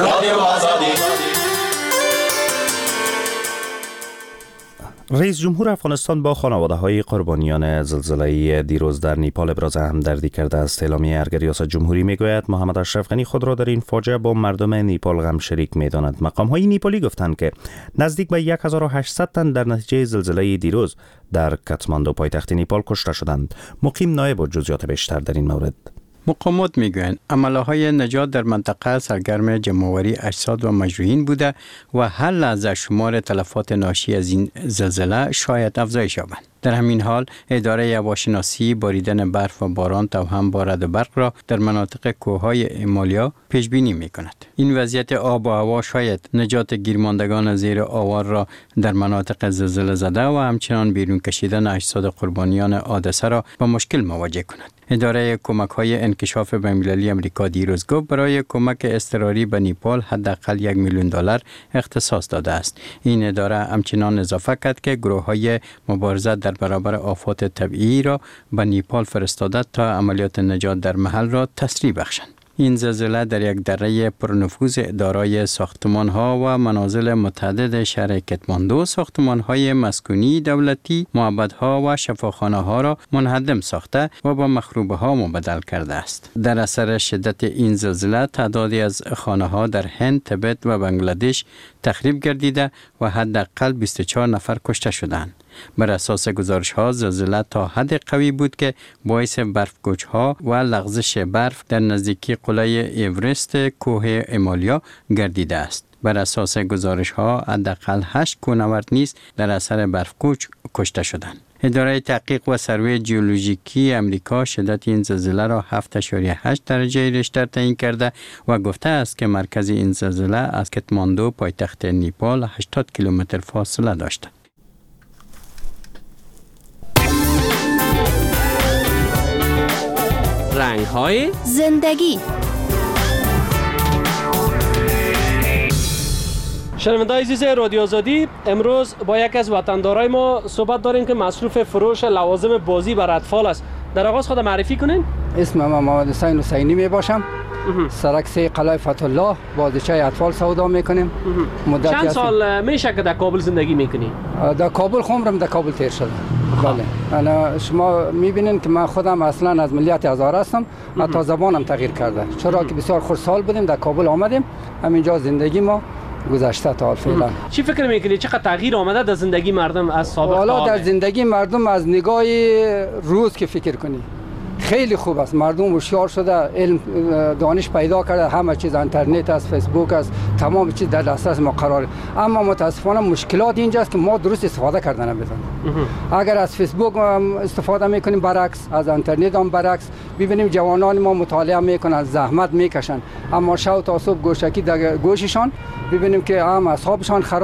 رئیس جمهور افغانستان با خانواده‌های قربانیان زلزله دیروز در نیپال ابراز همدردی کرده است. اعلامیه ارگ ریاست جمهوری میگوید محمد اشرف غنی خود را در این فاجعه با مردم نیپال غم شریک می‌داند. مقام‌های نیپالی گفتند که نزدیک به هزار و هشتصد تن در نتیجه زلزله دیروز در کاتماندو پایتخت نیپال کشته شدند. مقیم نایب و جزئیات بیشتر در این مورد.
مقامات میگویند عمله‌های نجات در منطقه سرگرم جمع‌آوری اجساد و مجروحین بوده و هر لحظه شمار تلفات ناشی از این زلزله شاید افزایش یابد. در همین حال اداره هواشناسی باریدن برف و باران توهم با رعد برق را در مناطق کوههای ایمالیا پیش بینی می‌کند. این وضعیت آب و هوا شاید نجات گیرماندگان زیر آوار را در مناطق زلزله زده و همچنان بیرون کشیدن اجساد قربانیان حادثه را با مشکل مواجه کند. اداره کمک‌های انکشاف بین‌المللی آمریکا دیروز گفت برای کمک اضطراری به نیپال حداقل یک میلیون دلار اختصاص داده است. این اداره همچنان اضافه کرد که گروه‌های مبارزه در برابر آفات طبیعی را به نیپال فرستاده تا عملیات نجات در محل را تسریع بخشند. این زلزله در یک دره پرنفوذ دارای ساختمان‌ها و منازل متعدد شهر کاتماندو ساختمان‌های مسکونی دولتی، معبدها و شفاخانه‌ها را منهدم ساخته و با مخروبه‌ها مبدل کرده است. در اثر شدت این زلزله تعدادی از خانه‌ها در هند، تبت و بنگلادش تخریب گردیده و حداقل بیست و چهار نفر کشته شدند. بر اساس گزارش‌ها زلزله تا حد قوی بود که باعث برفگوچ‌ها و لغزش برف در نزدیکی قله اورست کوه ایمالیا گردیده است. بر اساس گزارش‌ها حداقل هشت کوهنورد نیز در اثر برفگوچ کشته شدند. اداره تحقیق و سروی ژئولوژیکی امریکا شدت این زلزله را هفت ممیز هشت درجه ریشتر تعیین کرده و گفته است که مرکز این زلزله از کاتماندو پایتخت نیپال هشتاد کیلومتر فاصله داشت.
رنگ‌های زندگی. شنونده‌های عزیز رادیو آزادی، امروز با یک از وطندارای ما صحبت داریم که مصروف فروش لوازم بازی بر اطفال است. در آغاز خود معرفی کنین.
اسم من محمد حسین حسینی می باشم. سرک سه قلعه فتح الله بازیچه اطفال سودا میکنیم.
چند سال میشه که در کابل زندگی میکنی؟
در کابل عمرم در کابل تیر شده. بله. انا شما میبینین که من خودم اصلا از ملیت هزاره هستم، حتی زبانم تغییر کرده. چرا که بسیار خردسال بودیم در کابل آمدیم، همینجا زندگی ما گذشته تا فعلا.
چی فکر میکنی چقدر تغییر آمده در زندگی مردم از سابق؟
حالا در زندگی مردم از نگاه روز که فکر کنی خیلی خوب است. مردم هوشیار شده، علم دانش پیدا کرده، همه چیز اینترنت است، فیسبوک است، تمام چیز در دسترس ما قراره. اما متاسفانه مشکلات اینجاست که ما درست استفاده کردن نمی‌تونیم. اگر از فیسبوک استفاده میکنیم برعکس، از اینترنت هم برعکس، ببینیم جوانان ما مطالعه میکنن، زحمت میکشن، اما شب تا صبح گوشکی در گوششان ببینیم که هم اعصابشان خراب،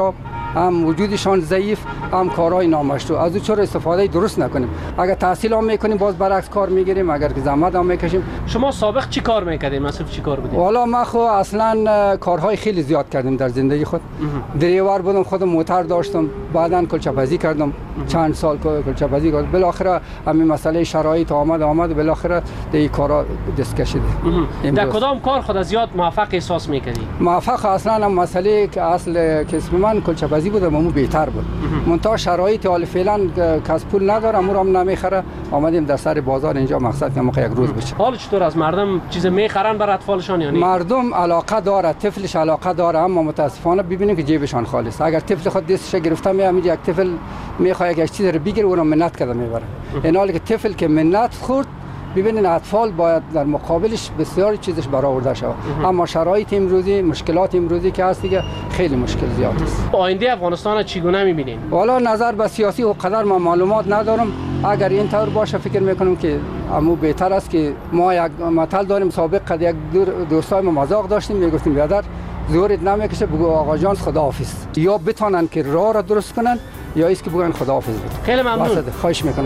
هم وجودشان ضعیف، هم کارهای نامشروع. از او چرا استفاده درست نکنیم؟ اگر تحصیل هم میکنیم باز برعکس کار میگیریم، اگر که زحمت هم میکشیم.
شما سابق چی کار میکردیم؟ مثلا چی کار بودید؟
والا ما خو اصلا کارهای خیلی زیاد کردیم در زندگی خود. دریور بودم، خودم موتر داشتم، بعداً کلچه‌بازی کردم، چند سال کلچه‌بازی کردم. بالاخره همین مسئله شرایط آمد آمد بالاخره این کارا دست کشیدیم.
در کدام کار خود زیاد موفق احساس میکنی؟
موفق اصلا هم مسئله که اصل کسب من کلچه‌بازی بودم، اون بهتر بود. منتها شرایط حال فعلا کس پول ندارم، اون هم نمیخره. آمدیم در سر بازار اینجا، مقصد که ما یک روز بشه.
حال چطور از مردم چیز میخرن برای اطفالشان یا نه؟
مردم علاقه داره، طفلش علاقه داره، اما متاسفانه ببینیم که جیبشان خالی است. اگر طفل خود دستش گرفته میام یک طفل میخواد یک چیز رو بگیره، اون منت کرده میبره. این حالی که طفل که منت خورد، ببینین اطفال باید در مقابلش بسیار چیزش برآورده شود. اما شرایط امروزی، مشکلات امروزی که هست دیگه خیلی مشکل زیاد است.
آینده افغانستان چگونه می‌بینید؟
والا نظر به سیاسی و قدر ما معلومات ندارم. اگر این طور باشه فکر میکنم که امو بهتر است که ما یک مثال داریم. سابق قد یک دوستای ما مذاق داشتیم، میگفتیم برادر زورت نمیکشه بگو آقا جان خداحافظ، یا بتونن که راه را درست کنن یا است که بگن خداحافظ.
خیلی ممنون.
خواهش میکنم.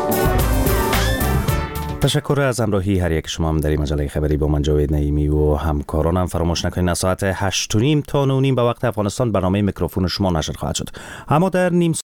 تشکر از همراهی هر یک شما هم در این مجله خبری با من جاوید نعیمی و همکارانم. فراموش نکنید ساعت هشت و نیم تا نه و نیم به وقت افغانستان برنامه میکروفون شما نشر خواهد شد. اما در نیم